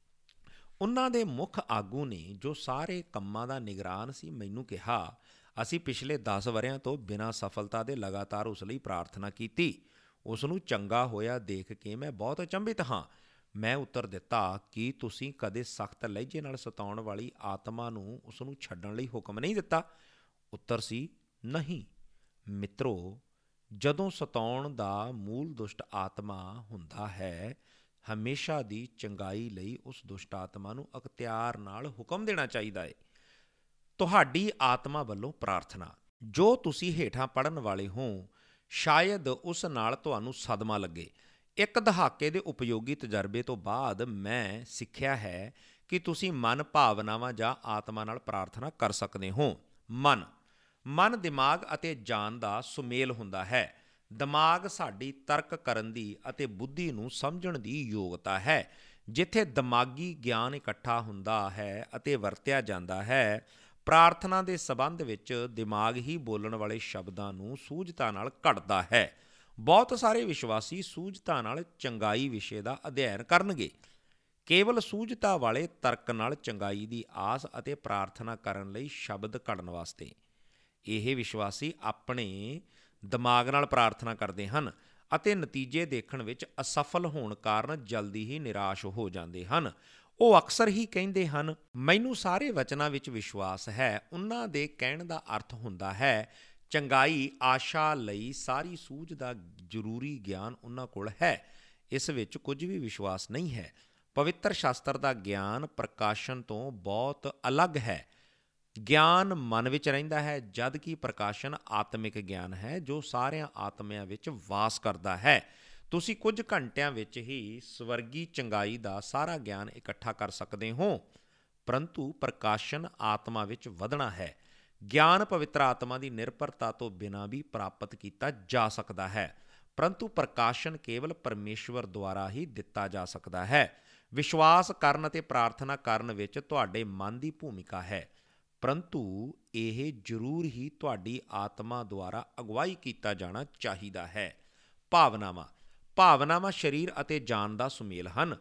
ਉਹਨਾਂ ਦੇ ਮੁੱਖ ਆਗੂ ਨੇ, ਜੋ ਸਾਰੇ ਕੰਮਾਂ ਦਾ ਨਿਗਰਾਨ ਸੀ, ਮੈਨੂੰ ਕਿਹਾ, ਅਸੀਂ ਪਿਛਲੇ ਦਸ ਵਰ੍ਹਿਆਂ ਤੋਂ ਬਿਨਾਂ ਸਫਲਤਾ ਦੇ ਲਗਾਤਾਰ ਉਸ ਲਈ ਪ੍ਰਾਰਥਨਾ ਕੀਤੀ। ਉਸ ਨੂੰ ਚੰਗਾ ਹੋਇਆ ਦੇਖ ਕੇ ਮੈਂ ਬਹੁਤ ਅਚੰਭਿਤ ਹਾਂ। ਮੈਂ ਉੱਤਰ ਦਿੱਤਾ, ਕੀ ਤੁਸੀਂ ਕਦੇ ਸਖਤ ਲਹਿਜੇ ਨਾਲ ਸਤਾਉਣ ਵਾਲੀ ਆਤਮਾ ਨੂੰ ਉਸ ਨੂੰ ਛੱਡਣ ਲਈ ਹੁਕਮ ਨਹੀਂ ਦਿੱਤਾ? ਉੱਤਰ ਸੀ, ਨਹੀਂ ਮਿੱਤਰੋ, ਜਦੋਂ ਸਤਾਉਣ ਦਾ ਮੂਲ ਦੁਸ਼ਟ ਆਤਮਾ ਹੁੰਦਾ ਹੈ, ਹਮੇਸ਼ਾ ਦੀ ਚੰਗਾਈ ਲਈ ਉਸ ਦੁਸ਼ਟ ਆਤਮਾ ਨੂੰ ਅਖਤਿਆਰ ਨਾਲ ਹੁਕਮ ਦੇਣਾ ਚਾਹੀਦਾ ਹੈ। ਤੁਹਾਡੀ ਆਤਮਾ ਵੱਲੋਂ ਪ੍ਰਾਰਥਨਾ, ਜੋ ਤੁਸੀਂ ਹੇਠਾਂ ਪੜ੍ਹਨ ਵਾਲੇ ਹੋ, ਸ਼ਾਇਦ ਉਸ ਨਾਲ ਤੁਹਾਨੂੰ ਸਦਮਾ ਲੱਗੇ। ਇੱਕ ਦਹਾਕੇ ਦੇ ਉਪਯੋਗੀ ਤਜਰਬੇ ਤੋਂ ਬਾਅਦ ਮੈਂ ਸਿੱਖਿਆ ਹੈ ਕਿ ਤੁਸੀਂ ਮਨ, ਭਾਵਨਾਵਾਂ ਜਾਂ ਆਤਮਾ ਨਾਲ ਪ੍ਰਾਰਥਨਾ ਕਰ ਸਕਦੇ ਹੋ। ਮਨ ਮਨ ਦਿਮਾਗ ਅਤੇ ਜਾਨ ਦਾ ਸੁਮੇਲ ਹੁੰਦਾ ਹੈ। ਦਿਮਾਗ ਸਾਡੀ ਤਰਕ ਕਰਨ ਦੀ ਅਤੇ ਬੁੱਧੀ ਨੂੰ ਸਮਝਣ ਦੀ ਯੋਗਤਾ ਹੈ। ਜਿੱਥੇ ਦਿਮਾਗੀ ਗਿਆਨ ਇਕੱਠਾ ਹੁੰਦਾ ਹੈ ਅਤੇ ਵਰਤਿਆ ਜਾਂਦਾ ਹੈ, ਪ੍ਰਾਰਥਨਾ ਦੇ ਸਬੰਧ ਵਿੱਚ ਦਿਮਾਗ ਹੀ ਬੋਲਣ ਵਾਲੇ ਸ਼ਬਦਾਂ ਨੂੰ ਸੂਝਤਾ ਨਾਲ ਘੜਦਾ ਹੈ। ਬਹੁਤ ਸਾਰੇ ਵਿਸ਼ਵਾਸੀ ਸੂਝਤਾ ਨਾਲ ਚੰਗਾਈ ਵਿਸ਼ੇ ਦਾ ਅਧਿਐਨ ਕਰਨਗੇ, ਕੇਵਲ ਸੂਝਤਾ ਵਾਲੇ ਤਰਕ ਨਾਲ ਚੰਗਾਈ ਦੀ ਆਸ ਅਤੇ ਪ੍ਰਾਰਥਨਾ ਕਰਨ ਲਈ ਸ਼ਬਦ ਘੜਨ ਵਾਸਤੇ। ਇਹ ਵਿਸ਼ਵਾਸੀ ਆਪਣੇ ਦਿਮਾਗ ਨਾਲ ਪ੍ਰਾਰਥਨਾ ਕਰਦੇ ਹਨ ਅਤੇ ਨਤੀਜੇ ਦੇਖਣ ਵਿੱਚ ਅਸਫਲ ਹੋਣ ਕਾਰਨ ਜਲਦੀ ਹੀ ਨਿਰਾਸ਼ ਹੋ ਜਾਂਦੇ ਹਨ। ਉਹ ਅਕਸਰ ਹੀ ਕਹਿੰਦੇ ਹਨ, ਮੈਨੂੰ ਸਾਰੇ ਵਚਨਾਂ ਵਿੱਚ ਵਿਸ਼ਵਾਸ ਹੈ। ਉਹਨਾਂ ਦੇ ਕਹਿਣ ਦਾ ਅਰਥ ਹੁੰਦਾ ਹੈ, ਚੰਗਾਈ ਆਸ਼ਾ ਲਈ ਸਾਰੀ ਸੂਝ ਦਾ ਜ਼ਰੂਰੀ ਗਿਆਨ ਉਹਨਾਂ ਕੋਲ ਹੈ। ਇਸ ਵਿੱਚ ਕੁਝ ਵੀ ਵਿਸ਼ਵਾਸ ਨਹੀਂ ਹੈ। ਪਵਿੱਤਰ ਸ਼ਾਸਤਰ ਦਾ ਗਿਆਨ ਪ੍ਰਕਾਸ਼ਨ ਤੋਂ ਬਹੁਤ ਅਲੱਗ ਹੈ। ਗਿਆਨ ਮਨ ਵਿੱਚ ਰਹਿੰਦਾ ਹੈ, ਜਦ ਕਿ ਪ੍ਰਕਾਸ਼ਨ ਆਤਮਿਕ ਗਿਆਨ ਹੈ ਜੋ ਸਾਰਿਆਂ ਆਤਮਿਆਂ ਵਿੱਚ ਵਾਸ ਕਰਦਾ ਹੈ। ਤੁਸੀਂ ਕੁਝ ਘੰਟਿਆਂ ਵਿੱਚ ਹੀ ਸਵਰਗੀ ਚੰਗਾਈ ਦਾ ਸਾਰਾ ਗਿਆਨ ਇਕੱਠਾ ਕਰ ਸਕਦੇ ਹੋ, ਪਰੰਤੂ ਪ੍ਰਕਾਸ਼ਨ ਆਤਮਾ ਵਿੱਚ ਵਧਣਾ ਹੈ। ਗਿਆਨ ਪਵਿੱਤਰ ਆਤਮਾ ਦੀ ਨਿਰਭਰਤਾ ਤੋਂ ਬਿਨਾਂ ਵੀ ਪ੍ਰਾਪਤ ਕੀਤਾ ਜਾ ਸਕਦਾ ਹੈ, ਪਰੰਤੂ ਪ੍ਰਕਾਸ਼ਨ ਕੇਵਲ ਪਰਮੇਸ਼ਵਰ ਦੁਆਰਾ ਹੀ ਦਿੱਤਾ ਜਾ ਸਕਦਾ ਹੈ। ਵਿਸ਼ਵਾਸ ਕਰਨ ਅਤੇ ਪ੍ਰਾਰਥਨਾ ਕਰਨ ਵਿੱਚ ਤੁਹਾਡੇ ਮਨ ਦੀ ਭੂਮਿਕਾ ਹੈ, ਪਰੰਤੂ ਇਹ ਜ਼ਰੂਰ ਹੀ ਤੁਹਾਡੀ ਆਤਮਾ ਦੁਆਰਾ ਅਗਵਾਈ ਕੀਤਾ ਜਾਣਾ ਚਾਹੀਦਾ ਹੈ। ਭਾਵਨਾਵਾਂ ਭਾਵਨਾਵਾਂ ਸਰੀਰ ਅਤੇ ਜਾਨ ਦਾ ਸੁਮੇਲ ਹਨ।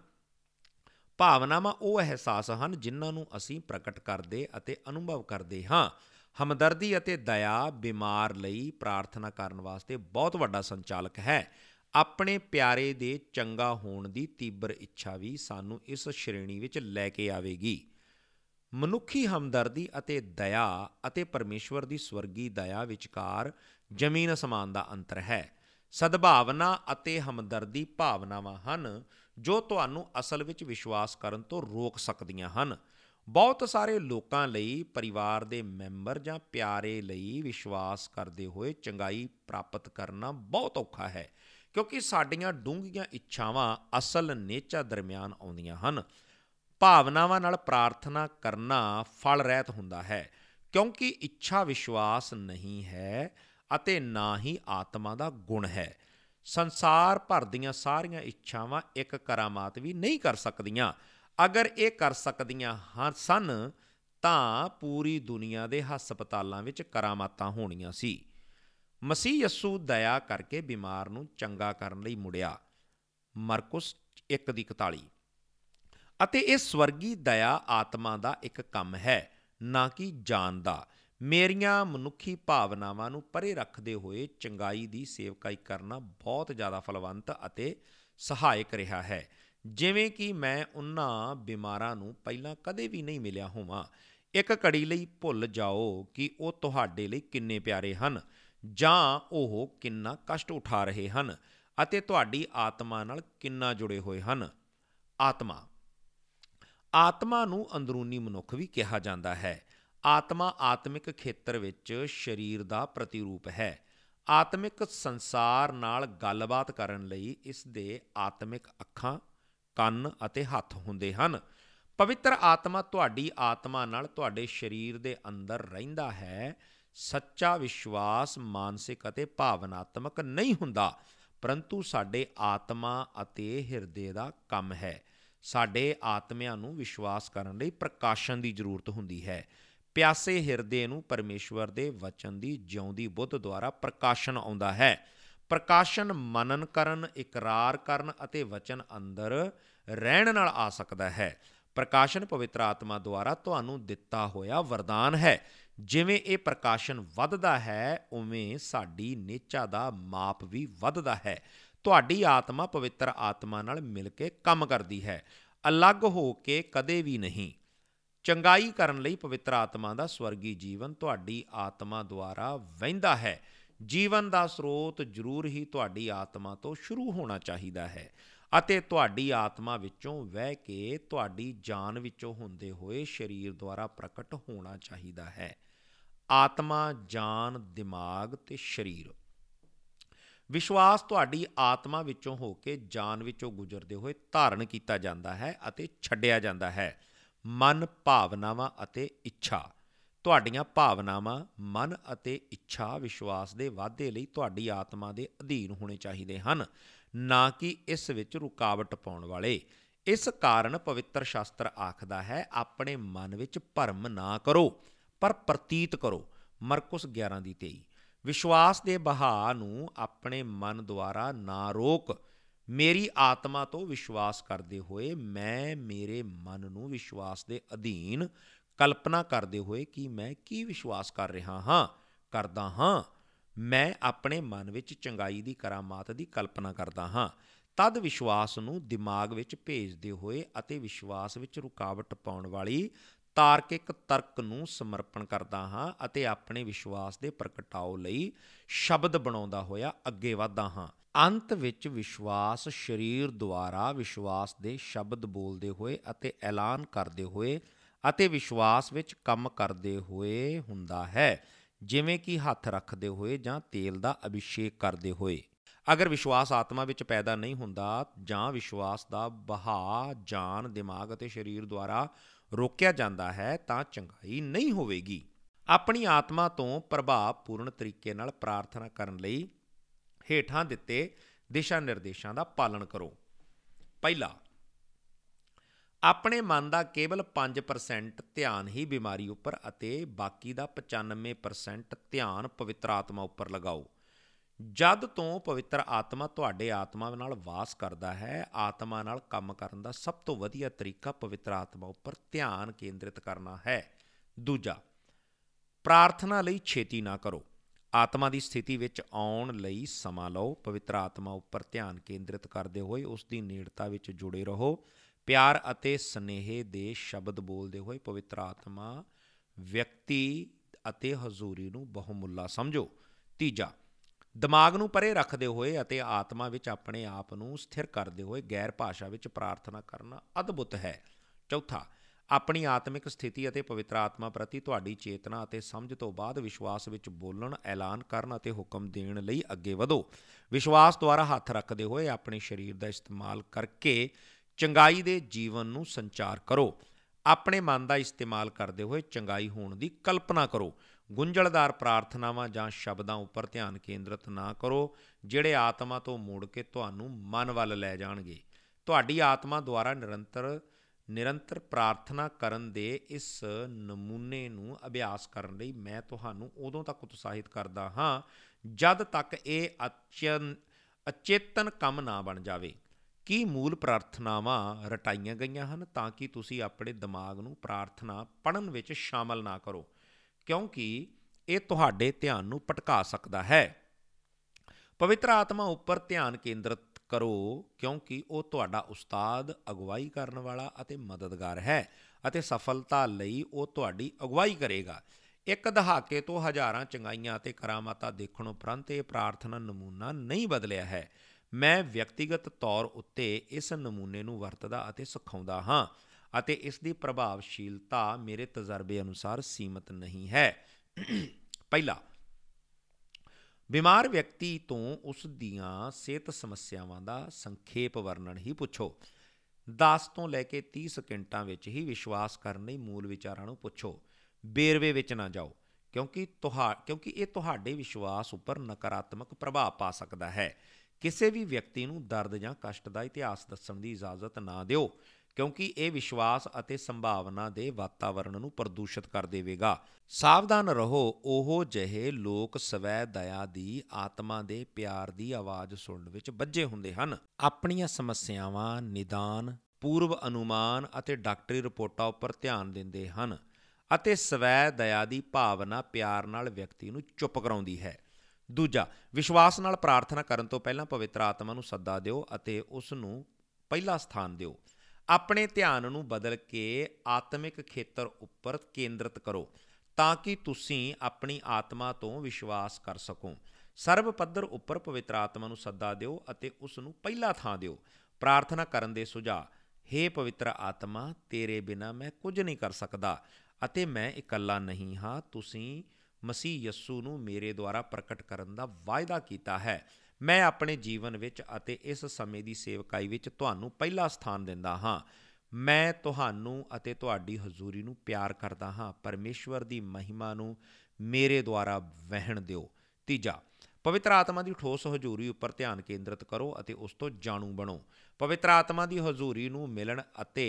ਭਾਵਨਾਵਾਂ ਉਹ ਅਹਿਸਾਸ ਹਨ ਜਿਨ੍ਹਾਂ ਨੂੰ ਅਸੀਂ ਪ੍ਰਗਟ ਕਰਦੇ ਅਤੇ ਅਨੁਭਵ ਕਰਦੇ ਹਾਂ। ਹਮਦਰਦੀ ਅਤੇ ਦਇਆ ਬਿਮਾਰ ਲਈ ਪ੍ਰਾਰਥਨਾ ਕਰਨ ਵਾਸਤੇ ਬਹੁਤ ਵੱਡਾ ਸੰਚਾਲਕ ਹੈ। ਆਪਣੇ ਪਿਆਰੇ ਦੇ ਚੰਗਾ ਹੋਣ ਦੀ ਤੀਬਰ ਇੱਛਾ ਵੀ ਸਾਨੂੰ ਇਸ ਸ਼੍ਰੇਣੀ ਵਿੱਚ ਲੈ ਕੇ ਆਵੇਗੀ। ਮਨੁੱਖੀ ਹਮਦਰਦੀ ਅਤੇ ਦਇਆ ਅਤੇ ਪਰਮੇਸ਼ਵਰ ਦੀ ਸਵਰਗੀ ਦਇਆ ਵਿਚਕਾਰ ਜ਼ਮੀਨ ਅਸਮਾਨ ਦਾ ਅੰਤਰ ਹੈ। ਸਦਭਾਵਨਾ ਅਤੇ ਹਮਦਰਦੀ ਭਾਵਨਾਵਾਂ ਹਨ ਜੋ ਤੁਹਾਨੂੰ ਅਸਲ ਵਿੱਚ ਵਿਸ਼ਵਾਸ ਕਰਨ ਤੋਂ ਰੋਕ ਸਕਦੀਆਂ ਹਨ। ਬਹੁਤ ਸਾਰੇ ਲੋਕਾਂ ਲਈ ਪਰਿਵਾਰ ਦੇ ਮੈਂਬਰ ਜਾਂ ਪਿਆਰੇ ਲਈ ਵਿਸ਼ਵਾਸ ਕਰਦੇ ਹੋਏ ਚੰਗਾਈ ਪ੍ਰਾਪਤ ਕਰਨਾ ਬਹੁਤ ਔਖਾ ਹੈ, ਕਿਉਂਕਿ ਸਾਡੀਆਂ ਡੂੰਘੀਆਂ ਇੱਛਾਵਾਂ ਅਸਲ ਨੇਚਾ ਦਰਮਿਆਨ ਆਉਂਦੀਆਂ ਹਨ। ਭਾਵਨਾਵਾਂ ਨਾਲ ਪ੍ਰਾਰਥਨਾ ਕਰਨਾ ਫਲ ਰਹਿਤ ਹੁੰਦਾ ਹੈ, ਕਿਉਂਕਿ ਇੱਛਾ ਵਿਸ਼ਵਾਸ ਨਹੀਂ ਹੈ ਅਤੇ ਨਾ ਹੀ ਆਤਮਾ ਦਾ ਗੁਣ ਹੈ। ਸੰਸਾਰ ਭਰ ਦੀਆਂ ਸਾਰੀਆਂ ਇੱਛਾਵਾਂ ਇੱਕ ਕਰਾਮਾਤ ਵੀ ਨਹੀਂ ਕਰ ਸਕਦੀਆਂ। ਅਗਰ ਇਹ ਕਰ ਸਕਦੀਆਂ ਹਨ ਸਨ ਤਾਂ ਪੂਰੀ ਦੁਨੀਆ ਦੇ ਹਸਪਤਾਲਾਂ ਵਿੱਚ ਕਰਾਮਾਤਾਂ ਹੋਣੀਆਂ ਸੀ। ਮਸੀਹ ਯਸੂ ਦਇਆ ਕਰਕੇ ਬਿਮਾਰ ਨੂੰ ਚੰਗਾ ਕਰਨ ਲਈ ਮੁੜਿਆ, ਮਰਕੁਸ ਇੱਕ ਦੀ ਇਕਤਾਲੀ। ਅਤੇ ਇਹ ਸਵਰਗੀ ਦਇਆ ਆਤਮਾ ਦਾ ਇੱਕ ਕੰਮ ਹੈ, ਨਾ ਕਿ ਜਾਨ ਦਾ। ਮੇਰੀਆਂ ਮਨੁੱਖੀ ਭਾਵਨਾਵਾਂ ਨੂੰ ਪਰੇ ਰੱਖਦੇ ਹੋਏ ਚੰਗਾਈ ਦੀ ਸੇਵਕਾਈ ਕਰਨਾ ਬਹੁਤ ਜ਼ਿਆਦਾ ਫਲਵੰਤ ਅਤੇ ਸਹਾਇਕ ਰਿਹਾ ਹੈ। ਜਿਵੇਂ ਕਿ ਮੈਂ ਉਹਨਾਂ ਬਿਮਾਰਾਂ ਨੂੰ ਪਹਿਲਾਂ ਕਦੇ ਵੀ ਨਹੀਂ ਮਿਲਿਆ ਹੋਵਾਂ। ਇੱਕ ਘੜੀ ਲਈ ਭੁੱਲ ਜਾਓ ਕਿ ਉਹ ਤੁਹਾਡੇ ਲਈ ਕਿੰਨੇ ਪਿਆਰੇ ਹਨ ਜਾਂ ਉਹ ਕਿੰਨਾ ਕਸ਼ਟ ਉਠਾ ਰਹੇ ਹਨ ਅਤੇ ਤੁਹਾਡੀ ਆਤਮਾ ਨਾਲ ਕਿੰਨਾ ਜੁੜੇ ਹੋਏ ਹਨ। ਆਤਮਾ ਆਤਮਾ ਨੂੰ ਅੰਦਰੂਨੀ ਮਨੁੱਖ ਵੀ ਕਿਹਾ ਜਾਂਦਾ ਹੈ। ਆਤਮਾ ਆਤਮਿਕ ਖੇਤਰ ਵਿੱਚ ਸਰੀਰ ਦਾ ਪ੍ਰਤੀਰੂਪ ਹੈ। ਆਤਮਿਕ ਸੰਸਾਰ ਨਾਲ ਗੱਲਬਾਤ ਕਰਨ ਲਈ ਇਸ ਦੇ ਆਤਮਿਕ ਅੱਖਾਂ, ਕੰਨ ਅਤੇ ਹੱਥ ਹੁੰਦੇ ਹਨ। ਪਵਿੱਤਰ ਆਤਮਾ ਤੁਹਾਡੀ ਆਤਮਾ ਨਾਲ ਤੁਹਾਡੇ ਸਰੀਰ ਦੇ ਅੰਦਰ ਰਹਿੰਦਾ ਹੈ। ਸੱਚਾ ਵਿਸ਼ਵਾਸ ਮਾਨਸਿਕ ਅਤੇ ਭਾਵਨਾਤਮਕ ਨਹੀਂ ਹੁੰਦਾ, ਪਰੰਤੂ ਸਾਡੇ ਆਤਮਾ ਅਤੇ ਹਿਰਦੇ ਦਾ ਕੰਮ ਹੈ। ਸਾਡੇ ਆਤਮਿਆਂ ਨੂੰ ਵਿਸ਼ਵਾਸ ਕਰਨ ਲਈ ਪ੍ਰਕਾਸ਼ਨ ਦੀ ਜ਼ਰੂਰਤ ਹੁੰਦੀ ਹੈ। ਪਿਆਸੇ ਹਿਰਦੇ ਨੂੰ ਪਰਮੇਸ਼ਵਰ ਦੇ ਵਚਨ ਦੀ ਜਿਉਂਦੀ ਬੁੱਧ ਦੁਆਰਾ ਪ੍ਰਕਾਸ਼ਨ ਆਉਂਦਾ ਹੈ। ਪ੍ਰਕਾਸ਼ਨ ਮਨਨ ਕਰਨ, ਇਕਰਾਰ ਕਰਨ ਅਤੇ ਵਚਨ ਅੰਦਰ ਰਹਿਣ ਨਾਲ ਆ ਸਕਦਾ ਹੈ। ਪ੍ਰਕਾਸ਼ਨ ਪਵਿੱਤਰ ਆਤਮਾ ਦੁਆਰਾ ਤੁਹਾਨੂੰ ਦਿੱਤਾ ਹੋਇਆ ਵਰਦਾਨ ਹੈ। ਜਿਵੇਂ ਇਹ ਪ੍ਰਕਾਸ਼ਨ ਵੱਧਦਾ ਹੈ, ਉਵੇਂ ਸਾਡੀ ਨੇਚਾ ਦਾ ਮਾਪ ਵੀ ਵੱਧਦਾ ਹੈ। ਤੁਹਾਡੀ ਆਤਮਾ ਪਵਿੱਤਰ ਆਤਮਾ ਨਾਲ ਮਿਲ ਕੇ ਕੰਮ ਕਰਦੀ ਹੈ, ਅਲੱਗ ਹੋ ਕੇ ਕਦੇ ਵੀ ਨਹੀਂ। ਚੰਗਾਈ ਕਰਨ ਲਈ ਪਵਿੱਤਰ ਆਤਮਾ ਦਾ ਸਵਰਗੀ ਜੀਵਨ ਤੁਹਾਡੀ ਆਤਮਾ ਦੁਆਰਾ ਵਹਿੰਦਾ ਹੈ। ਜੀਵਨ ਦਾ ਸਰੋਤ ਜ਼ਰੂਰ ਹੀ ਤੁਹਾਡੀ ਆਤਮਾ ਤੋਂ ਸ਼ੁਰੂ ਹੋਣਾ ਚਾਹੀਦਾ ਹੈ ਅਤੇ ਤੁਹਾਡੀ ਆਤਮਾ ਵਿੱਚੋਂ ਵਹਿ ਕੇ ਤੁਹਾਡੀ ਜਾਨ ਵਿੱਚੋਂ ਹੁੰਦੇ ਹੋਏ ਸਰੀਰ ਦੁਆਰਾ ਪ੍ਰਗਟ ਹੋਣਾ ਚਾਹੀਦਾ ਹੈ। ਆਤਮਾ, ਜਾਨ, ਦਿਮਾਗ ਤੇ ਸਰੀਰ। ਵਿਸ਼ਵਾਸ ਤੁਹਾਡੀ ਆਤਮਾ ਵਿੱਚੋਂ ਹੋ ਕੇ ਜਾਨ ਵਿੱਚੋਂ ਗੁਜ਼ਰਦੇ ਹੋਏ ਧਾਰਨ ਕੀਤਾ ਜਾਂਦਾ ਹੈ ਅਤੇ ਛੱਡਿਆ ਜਾਂਦਾ ਹੈ। ਮਨ, ਭਾਵਨਾਵਾਂ ਅਤੇ ਇੱਛਾ। ਤੁਹਾਡੀਆਂ ਭਾਵਨਾਵਾਂ, ਮਨ ਅਤੇ ਇੱਛਾ ਵਿਸ਼ਵਾਸ ਦੇ ਵਾਧੇ ਲਈ ਤੁਹਾਡੀ ਆਤਮਾ ਦੇ ਅਧੀਨ ਹੋਣੇ ਚਾਹੀਦੇ ਹਨ, ਨਾ ਕਿ ਇਸ ਵਿੱਚ ਰੁਕਾਵਟ ਪਾਉਣ ਵਾਲੇ। ਇਸ ਕਾਰਨ ਪਵਿੱਤਰ ਸ਼ਾਸਤਰ ਆਖਦਾ ਹੈ, ਆਪਣੇ ਮਨ ਵਿੱਚ ਭਰਮ ਨਾ ਕਰੋ ਪਰ ਪ੍ਰਤੀਤ ਕਰੋ, ਮਰਕੁਸ ਗਿਆਰਾਂ ਦੀ ਤੇਈ। ਵਿਸ਼ਵਾਸ ਦੇ ਬਹਾਅ ਨੂੰ ਆਪਣੇ ਮਨ ਦੁਆਰਾ ਨਾ ਰੋਕ। ਮੇਰੀ ਆਤਮਾ ਤੋਂ ਵਿਸ਼ਵਾਸ ਕਰਦੇ ਹੋਏ ਮੈਂ ਮੇਰੇ ਮਨ ਨੂੰ ਵਿਸ਼ਵਾਸ ਦੇ ਅਧੀਨ ਕਲਪਨਾ ਕਰਦੇ ਹੋਏ ਕਿ ਮੈਂ ਕੀ ਵਿਸ਼ਵਾਸ ਕਰ ਰਿਹਾ ਹਾਂ ਕਰਦਾ ਹਾਂ ਮੈਂ ਆਪਣੇ ਮਨ ਵਿੱਚ ਚੰਗਾਈ ਦੀ ਕਰਾਮਾਤ ਦੀ ਕਲਪਨਾ ਕਰਦਾ ਹਾਂ। ਤਦ ਵਿਸ਼ਵਾਸ ਨੂੰ ਦਿਮਾਗ ਵਿੱਚ ਭੇਜਦੇ ਹੋਏ ਅਤੇ ਵਿਸ਼ਵਾਸ ਵਿੱਚ ਰੁਕਾਵਟ ਪਾਉਣ ਵਾਲੀ ਤਾਰਕਿਕ ਤਰਕ ਨੂੰ ਸਮਰਪਣ ਕਰਦਾ ਹਾਂ ਅਤੇ ਆਪਣੇ ਵਿਸ਼ਵਾਸ ਦੇ ਪ੍ਰਗਟਾਓ ਲਈ ਸ਼ਬਦ ਬਣਾਉਂਦਾ ਹੋਇਆ ਅੱਗੇ ਵਧਦਾ ਹਾਂ। ਅੰਤ ਵਿੱਚ ਵਿਸ਼ਵਾਸ ਸਰੀਰ ਦੁਆਰਾ ਵਿਸ਼ਵਾਸ ਦੇ ਸ਼ਬਦ ਬੋਲਦੇ ਹੋਏ ਅਤੇ ਐਲਾਨ ਕਰਦੇ ਹੋਏ ਅਤੇ ਵਿਸ਼ਵਾਸ ਵਿੱਚ ਕੰਮ ਕਰਦੇ ਹੋਏ ਹੁੰਦਾ ਹੈ, ਜਿਵੇਂ ਕਿ ਹੱਥ ਰੱਖਦੇ ਹੋਏ ਜਾਂ ਤੇਲ ਦਾ ਅਭਿਸ਼ੇਕ ਕਰਦੇ ਹੋਏ। ਅਗਰ ਵਿਸ਼ਵਾਸ ਆਤਮਾ ਵਿੱਚ ਪੈਦਾ ਨਹੀਂ ਹੁੰਦਾ ਜਾਂ ਵਿਸ਼ਵਾਸ ਦਾ ਬਹਾਅ ਜਾਨ, ਦਿਮਾਗ ਅਤੇ ਸਰੀਰ ਦੁਆਰਾ ਰੋਕਿਆ ਜਾਂਦਾ ਹੈ ਤਾਂ ਚੰਗਾਈ ਨਹੀਂ ਹੋਵੇਗੀ। ਆਪਣੀ ਆਤਮਾ ਤੋਂ ਪ੍ਰਭਾਵਪੂਰਨ ਤਰੀਕੇ ਨਾਲ ਪ੍ਰਾਰਥਨਾ ਕਰਨ ਲਈ ਹੇਠਾਂ ਦਿੱਤੇ ਦਿਸ਼ਾ ਨਿਰਦੇਸ਼ਾਂ ਦਾ ਪਾਲਣ ਕਰੋ। ਪਹਿਲਾ, ਆਪਣੇ ਮਨ ਦਾ ਕੇਵਲ ਪੰਜ ਪਰਸੈਂਟ ਧਿਆਨ ਹੀ ਬਿਮਾਰੀ ਉੱਪਰ ਅਤੇ ਬਾਕੀ ਦਾ ਪਚਾਨਵੇਂ ਪਰਸੈਂਟ ਧਿਆਨ ਪਵਿੱਤਰ ਆਤਮਾ ਉੱਪਰ ਲਗਾਓ। ਜਦ ਤੋਂ ਪਵਿੱਤਰ ਆਤਮਾ ਤੁਹਾਡੇ ਆਤਮਾ ਨਾਲ ਵਾਸ ਕਰਦਾ ਹੈ, ਆਤਮਾ ਨਾਲ ਕੰਮ ਕਰਨ ਦਾ ਸਭ ਤੋਂ ਵਧੀਆ ਤਰੀਕਾ ਪਵਿੱਤਰ ਆਤਮਾ ਉੱਪਰ ਧਿਆਨ ਕੇਂਦਰਿਤ ਕਰਨਾ ਹੈ। ਦੂਜਾ, ਪ੍ਰਾਰਥਨਾ ਲਈ ਛੇਤੀ ਨਾ ਕਰੋ। ਆਤਮਾ ਦੀ ਸਥਿਤੀ ਵਿੱਚ ਆਉਣ ਲਈ ਸਮਾਂ ਲਓ। ਪਵਿੱਤਰ ਆਤਮਾ ਉੱਪਰ ਧਿਆਨ ਕੇਂਦਰਿਤ ਕਰਦੇ ਹੋਏ ਉਸ ਦੀ ਨੇੜਤਾ ਵਿੱਚ ਜੁੜੇ ਰਹੋ। ਪਿਆਰ ਅਤੇ ਸਨੇਹ ਦੇ ਸ਼ਬਦ ਬੋਲਦੇ ਹੋਏ ਪਵਿੱਤਰ ਆਤਮਾ ਵਿਅਕਤੀ ਅਤੇ ਹਜ਼ੂਰੀ ਨੂੰ ਬਹੁਮੁੱਲਾ ਸਮਝੋ। ਤੀਜਾ, ਦਿਮਾਗ ਨੂੰ ਪਰੇ ਰੱਖਦੇ ਹੋਏ ਅਤੇ ਆਤਮਾ ਵਿੱਚ ਆਪਣੇ ਆਪ ਨੂੰ ਸਥਿਰ ਕਰਦੇ ਹੋਏ ਗੈਰ ਭਾਸ਼ਾ ਵਿੱਚ ਪ੍ਰਾਰਥਨਾ ਕਰਨਾ ਅਦਭੁਤ ਹੈ। ਚੌਥਾ, ਆਪਣੀ ਆਤਮਿਕ ਸਥਿਤੀ ਅਤੇ ਪਵਿੱਤਰ ਆਤਮਾ ਪ੍ਰਤੀ ਤੁਹਾਡੀ ਚੇਤਨਾ ਅਤੇ ਸਮਝ ਤੋਂ ਬਾਅਦ ਵਿਸ਼ਵਾਸ ਵਿੱਚ ਬੋਲਣ, ਐਲਾਨ ਕਰਨ ਅਤੇ ਹੁਕਮ ਦੇਣ ਲਈ ਅੱਗੇ ਵਧੋ। ਵਿਸ਼ਵਾਸ ਦੁਆਰਾ ਹੱਥ ਰੱਖਦੇ ਹੋਏ ਆਪਣੇ ਸਰੀਰ ਦਾ ਇਸਤੇਮਾਲ ਕਰਕੇ ਚੰਗਾਈ ਦੇ ਜੀਵਨ ਨੂੰ ਸੰਚਾਰ ਕਰੋ। ਆਪਣੇ ਮਨ ਦਾ ਇਸਤੇਮਾਲ ਕਰਦੇ ਹੋਏ ਚੰਗਾਈ ਹੋਣ ਦੀ ਕਲਪਨਾ ਕਰੋ। ਗੁੰਝਲਦਾਰ ਪ੍ਰਾਰਥਨਾਵਾਂ ਜਾਂ ਸ਼ਬਦਾਂ ਉੱਪਰ ਧਿਆਨ ਕੇਂਦਰਿਤ ਨਾ ਕਰੋ ਜਿਹੜੇ ਆਤਮਾ ਤੋਂ ਮੁੜ ਕੇ ਤੁਹਾਨੂੰ ਮਨ ਵੱਲ ਲੈ ਜਾਣਗੇ। ਤੁਹਾਡੀ ਆਤਮਾ ਦੁਆਰਾ ਨਿਰੰਤਰ ਨਿਰੰਤਰ ਪ੍ਰਾਰਥਨਾ ਕਰਨ ਦੇ ਇਸ ਨਮੂਨੇ ਨੂੰ ਅਭਿਆਸ ਕਰਨ ਲਈ ਮੈਂ ਤੁਹਾਨੂੰ ਉਦੋਂ ਤੱਕ ਉਤਸ਼ਾਹਿਤ ਕਰਦਾ ਹਾਂ ਜਦ ਤੱਕ ਇਹ ਅਚਨ ਅਚੇਤਨ ਕੰਮ ਨਾ ਬਣ ਜਾਵੇ। ਕੀ ਮੂਲ ਪ੍ਰਾਰਥਨਾਵਾਂ ਰਟਾਈਆਂ ਗਈਆਂ ਹਨ ਤਾਂ ਕਿ ਤੁਸੀਂ ਆਪਣੇ ਦਿਮਾਗ ਨੂੰ ਪ੍ਰਾਰਥਨਾ ਪੜ੍ਹਨ ਵਿੱਚ ਸ਼ਾਮਲ ਨਾ ਕਰੋ, ਕਿਉਂਕਿ ਇਹ ਤੁਹਾਡੇ ਧਿਆਨ ਨੂੰ ਭਟਕਾ ਸਕਦਾ ਹੈ। ਪਵਿੱਤਰ ਆਤਮਾ ਉੱਪਰ ਧਿਆਨ ਕੇਂਦਰਿਤ ਕਰੋ ਕਿਉਂਕਿ ਉਹ ਤੁਹਾਡਾ ਉਸਤਾਦ, ਅਗਵਾਈ ਕਰਨ ਵਾਲਾ ਅਤੇ ਮਦਦਗਾਰ ਹੈ ਅਤੇ ਸਫਲਤਾ ਲਈ ਉਹ ਤੁਹਾਡੀ ਅਗਵਾਈ ਕਰੇਗਾ। ਇੱਕ ਦਹਾਕੇ ਤੋਂ ਹਜ਼ਾਰਾਂ ਚੰਗਾਈਆਂ ਅਤੇ ਕਰਾਮਾਤਾਂ ਦੇਖਣ ਉਪਰੰਤ ਇਹ ਪ੍ਰਾਰਥਨਾ ਨਮੂਨਾ ਨਹੀਂ ਬਦਲਿਆ ਹੈ। ਮੈਂ ਵਿਅਕਤੀਗਤ ਤੌਰ ਉੱਤੇ ਇਸ ਨਮੂਨੇ ਨੂੰ ਵਰਤਦਾ ਅਤੇ ਸਿਖਾਉਂਦਾ ਹਾਂ ਅਤੇ ਇਸ ਦੀ ਪ੍ਰਭਾਵਸ਼ੀਲਤਾ ਮੇਰੇ ਤਜਰਬੇ ਅਨੁਸਾਰ ਸੀਮਤ ਨਹੀਂ ਹੈ। ਪਹਿਲਾ, ਬਿਮਾਰ ਵਿਅਕਤੀ ਤੋਂ ਉਸ ਦੀਆਂ ਸਿਹਤ ਸਮੱਸਿਆਵਾਂ ਦਾ ਸੰਖੇਪ ਵਰਣਨ ਹੀ ਪੁੱਛੋ। ਦਸ ਤੋਂ ਲੈ ਕੇ ਤੀਹ ਸਕਿੰਟਾਂ ਵਿੱਚ ਹੀ ਵਿਸ਼ਵਾਸ ਕਰਨ ਲਈ ਮੂਲ ਵਿਚਾਰਾਂ ਨੂੰ ਪੁੱਛੋ। ਵੇਰਵੇ ਵਿੱਚ ਨਾ ਜਾਓ ਕਿਉਂਕਿ ਤੁਹਾ ਕਿਉਂਕਿ ਇਹ ਤੁਹਾਡੇ ਵਿਸ਼ਵਾਸ ਉੱਪਰ ਨਕਾਰਾਤਮਕ ਪ੍ਰਭਾਵ ਪਾ ਸਕਦਾ ਹੈ। ਕਿਸੇ ਵੀ ਵਿਅਕਤੀ ਨੂੰ ਦਰਦ ਜਾਂ ਕਸ਼ਟ ਦਾ ਇਤਿਹਾਸ ਦੱਸਣ ਦੀ ਇਜਾਜ਼ਤ ਨਾ ਦਿਓ ਕਿਉਂਕਿ ਇਹ ਵਿਸ਼ਵਾਸ ਅਤੇ ਸੰਭਾਵਨਾ ਦੇ ਵਾਤਾਵਰਣ ਨੂੰ ਪ੍ਰਦੂਸ਼ਿਤ ਕਰ ਦੇਵੇਗਾ। ਸਾਵਧਾਨ ਰਹੋ, ਉਹ ਜਿਹੇ ਲੋਕ ਸਵੈ ਦਇਆ ਦੀ ਆਤਮਾ ਦੇ ਪਿਆਰ ਦੀ ਆਵਾਜ਼ ਸੁਣਨ ਵਿੱਚ ਬੱਝੇ ਹੁੰਦੇ ਹਨ। ਆਪਣੀਆਂ ਸਮੱਸਿਆਵਾਂ, ਨਿਦਾਨ, ਪੂਰਵ ਅਨੁਮਾਨ ਅਤੇ ਡਾਕਟਰੀ ਰਿਪੋਰਟਾਂ ਉੱਪਰ ਧਿਆਨ ਦਿੰਦੇ ਹਨ ਅਤੇ ਸਵੈ ਦਇਆ ਦੀ ਭਾਵਨਾ ਪਿਆਰ ਨਾਲ ਵਿਅਕਤੀ ਨੂੰ ਚੁੱਪ ਕਰਾਉਂਦੀ ਹੈ। ਦੂਜਾ, ਵਿਸ਼ਵਾਸ ਨਾਲ ਪ੍ਰਾਰਥਨਾ ਕਰਨ ਤੋਂ ਪਹਿਲਾਂ ਪਵਿੱਤਰ ਆਤਮਾ ਨੂੰ ਸੱਦਾ ਦਿਓ ਅਤੇ ਉਸ ਨੂੰ ਪਹਿਲਾ ਸਥਾਨ ਦਿਓ। ਆਪਣੇ ਧਿਆਨ ਨੂੰ ਬਦਲ ਕੇ ਆਤਮਿਕ ਖੇਤਰ ਉੱਪਰ ਕੇਂਦਰਿਤ ਕਰੋ ਤਾਂ ਕਿ ਤੁਸੀਂ ਆਪਣੀ ਆਤਮਾ ਤੋਂ ਵਿਸ਼ਵਾਸ ਕਰ ਸਕੋ। ਸਰਬ ਪੱਧਰ ਉੱਪਰ ਪਵਿੱਤਰ ਆਤਮਾ ਨੂੰ ਸੱਦਾ ਦਿਓ ਅਤੇ ਉਸ ਨੂੰ ਪਹਿਲਾ ਥਾਂ ਦਿਓ। ਪ੍ਰਾਰਥਨਾ ਕਰਨ ਦੇ ਸੁਝਾਅ। ਹੇ ਪਵਿੱਤਰ ਆਤਮਾ, ਤੇਰੇ ਬਿਨਾਂ ਮੈਂ ਕੁਝ ਨਹੀਂ ਕਰ ਸਕਦਾ ਅਤੇ ਮੈਂ ਇਕੱਲਾ ਨਹੀਂ ਹਾਂ। ਤੁਸੀਂ ਮਸੀਹ ਯਸੂ ਨੂੰ ਮੇਰੇ ਦੁਆਰਾ ਪ੍ਰਗਟ ਕਰਨ ਦਾ ਵਾਅਦਾ ਕੀਤਾ ਹੈ। ਮੈਂ ਆਪਣੇ ਜੀਵਨ ਵਿੱਚ ਅਤੇ ਇਸ ਸਮੇਂ ਦੀ ਸੇਵਕਾਈ ਵਿੱਚ ਤੁਹਾਨੂੰ ਪਹਿਲਾ ਸਥਾਨ ਦਿੰਦਾ ਹਾਂ। ਮੈਂ ਤੁਹਾਨੂੰ ਅਤੇ ਤੁਹਾਡੀ ਹਜ਼ੂਰੀ ਨੂੰ ਪਿਆਰ ਕਰਦਾ ਹਾਂ। ਪਰਮੇਸ਼ਵਰ ਦੀ ਮਹਿਮਾ ਨੂੰ ਮੇਰੇ ਦੁਆਰਾ ਵਹਿਣ ਦਿਓ। ਤੀਜਾ, ਪਵਿੱਤਰ ਆਤਮਾ ਦੀ ਠੋਸ ਹਜ਼ੂਰੀ ਉੱਪਰ ਧਿਆਨ ਕੇਂਦਰਿਤ ਕਰੋ ਅਤੇ ਉਸ ਤੋਂ ਜਾਣੂ ਬਣੋ। ਪਵਿੱਤਰ ਆਤਮਾ ਦੀ ਹਜ਼ੂਰੀ ਨੂੰ ਮਿਲਣ ਅਤੇ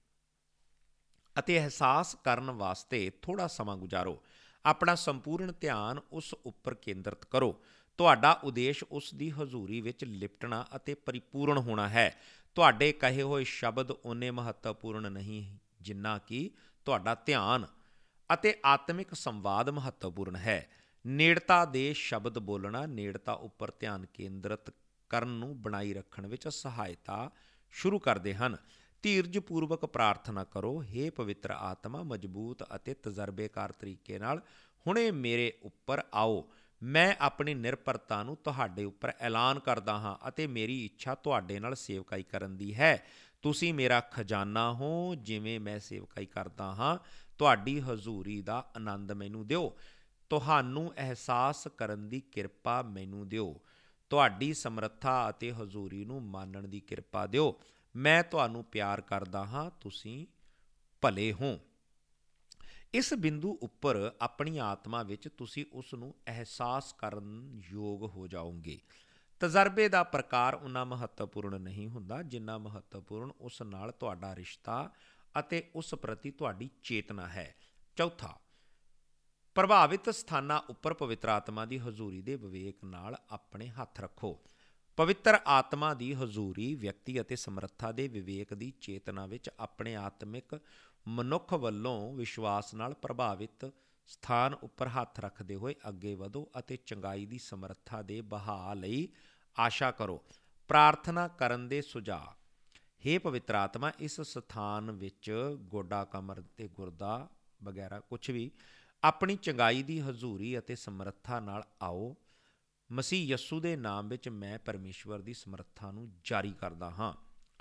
ਅਤੇ ਅਹਿਸਾਸ ਕਰਨ ਵਾਸਤੇ ਥੋੜ੍ਹਾ ਸਮਾਂ ਗੁਜ਼ਾਰੋ। ਆਪਣਾ ਸੰਪੂਰਨ ਧਿਆਨ ਉਸ ਉੱਪਰ ਕੇਂਦਰਿਤ ਕਰੋ। ਤੁਹਾਡਾ ਉਦੇਸ਼ ਉਸ ਦੀ ਹਜ਼ੂਰੀ ਵਿੱਚ ਲਿਪਟਣਾ ਅਤੇ ਪਰਿਪੂਰਨ ਹੋਣਾ ਹੈ। ਤੁਹਾਡੇ ਕਹੇ ਹੋਏ ਸ਼ਬਦ ਓਨੇ ਮਹੱਤਵਪੂਰਨ ਨਹੀਂ ਜਿੰਨਾ ਕਿ ਤੁਹਾਡਾ ਧਿਆਨ ਅਤੇ ਆਤਮਿਕ ਸੰਵਾਦ ਮਹੱਤਵਪੂਰਨ ਹੈ। ਨੇੜਤਾ ਦੇ ਸ਼ਬਦ ਬੋਲਣਾ ਨੇੜਤਾ ਉੱਪਰ ਧਿਆਨ ਕੇਂਦਰਿਤ ਕਰਨ ਨੂੰ ਬਣਾਈ ਰੱਖਣ ਵਿੱਚ ਸਹਾਇਤਾ ਸ਼ੁਰੂ ਕਰਦੇ ਹਨ। ਧੀਰਜਪੂਰਵਕ ਪ੍ਰਾਰਥਨਾ ਕਰੋ। ਹੇ ਪਵਿੱਤਰ ਆਤਮਾ, ਮਜ਼ਬੂਤ ਅਤੇ ਤਜਰਬੇਕਾਰ ਤਰੀਕੇ ਨਾਲ ਹੁਣੇ ਮੇਰੇ ਉੱਪਰ ਆਓ। ਮੈਂ ਆਪਣੀ ਨਿਰਭਰਤਾ ਨੂੰ ਤੁਹਾਡੇ ਉੱਪਰ ਐਲਾਨ ਕਰਦਾ ਹਾਂ ਅਤੇ ਮੇਰੀ ਇੱਛਾ ਤੁਹਾਡੇ ਨਾਲ ਸੇਵਕਾਈ ਕਰਨ ਦੀ ਹੈ। ਤੁਸੀਂ ਮੇਰਾ ਖਜ਼ਾਨਾ ਹੋ। ਜਿਵੇਂ ਮੈਂ ਸੇਵਕਾਈ ਕਰਦਾ ਹਾਂ, ਤੁਹਾਡੀ ਹਜ਼ੂਰੀ ਦਾ ਆਨੰਦ ਮੈਨੂੰ ਦਿਓ। ਤੁਹਾਨੂੰ ਅਹਿਸਾਸ ਕਰਨ ਦੀ ਕਿਰਪਾ ਮੈਨੂੰ ਦਿਓ। ਤੁਹਾਡੀ ਸਮਰੱਥਾ ਅਤੇ ਹਜ਼ੂਰੀ ਨੂੰ ਮਾਣਨ ਦੀ ਕਿਰਪਾ ਦਿਓ। ਮੈਂ ਤੁਹਾਨੂੰ ਪਿਆਰ ਕਰਦਾ ਹਾਂ। ਤੁਸੀਂ ਭਲੇ ਹੋ। ਇਸ ਬਿੰਦੂ ਉੱਪਰ ਆਪਣੀ ਆਤਮਾ ਵਿੱਚ ਤੁਸੀਂ ਉਸ ਨੂੰ ਅਹਿਸਾਸ ਕਰਨ ਯੋਗ ਹੋ ਜਾਓਗੇ। ਤਜਰਬੇ ਦਾ ਪ੍ਰਕਾਰ ਉਨਾ ਮਹੱਤਵਪੂਰਨ ਨਹੀਂ ਹੁੰਦਾ ਜਿੰਨਾ ਮਹੱਤਵਪੂਰਨ ਉਸ ਨਾਲ ਤੁਹਾਡਾ ਰਿਸ਼ਤਾ ਅਤੇ ਉਸ ਪ੍ਰਤੀ ਤੁਹਾਡੀ ਚੇਤਨਾ ਹੈ। ਚੌਥਾ, ਪ੍ਰਭਾਵਿਤ ਸਥਾਨਾਂ ਉੱਪਰ ਪਵਿੱਤਰ ਆਤਮਾ ਦੀ ਹਜ਼ੂਰੀ ਦੇ ਵਿਵੇਕ ਨਾਲ ਆਪਣੇ ਹੱਥ ਰੱਖੋ। ਪਵਿੱਤਰ ਆਤਮਾ ਦੀ ਹਜ਼ੂਰੀ ਵਿਅਕਤੀ ਅਤੇ ਸਮਰੱਥਾ ਦੇ ਵਿਵੇਕ ਦੀ ਚੇਤਨਾ ਵਿੱਚ ਆਪਣੇ ਆਤਮਿਕ ਮਨੁੱਖ ਵੱਲੋਂ ਵਿਸ਼ਵਾਸ ਨਾਲ ਪ੍ਰਭਾਵਿਤ ਸਥਾਨ ਉੱਪਰ ਹੱਥ ਰੱਖਦੇ ਹੋਏ ਅੱਗੇ ਵਧੋ ਅਤੇ ਚੰਗਾਈ ਦੀ ਸਮਰੱਥਾ ਦੇ ਬਹਾਅ ਲਈ ਆਸ਼ਾ ਕਰੋ। ਪ੍ਰਾਰਥਨਾ ਕਰਨ ਦੇ ਸੁਝਾਅ। ਹੇ ਪਵਿੱਤਰ ਆਤਮਾ, ਇਸ ਸਥਾਨ ਵਿੱਚ ਗੋਡਾ, ਕਮਰ ਤੇ ਗੁਰਦਾ ਵਗੈਰਾ ਕੁਛ ਵੀ ਆਪਣੀ ਚੰਗਾਈ ਦੀ ਹਜ਼ੂਰੀ ਅਤੇ ਸਮਰੱਥਾ ਨਾਲ ਆਓ। ਮਸੀਹ ਯਸੂ ਦੇ ਨਾਮ ਵਿੱਚ ਮੈਂ ਪਰਮੇਸ਼ਵਰ ਦੀ ਸਮਰੱਥਾ ਨੂੰ ਜਾਰੀ ਕਰਦਾ ਹਾਂ।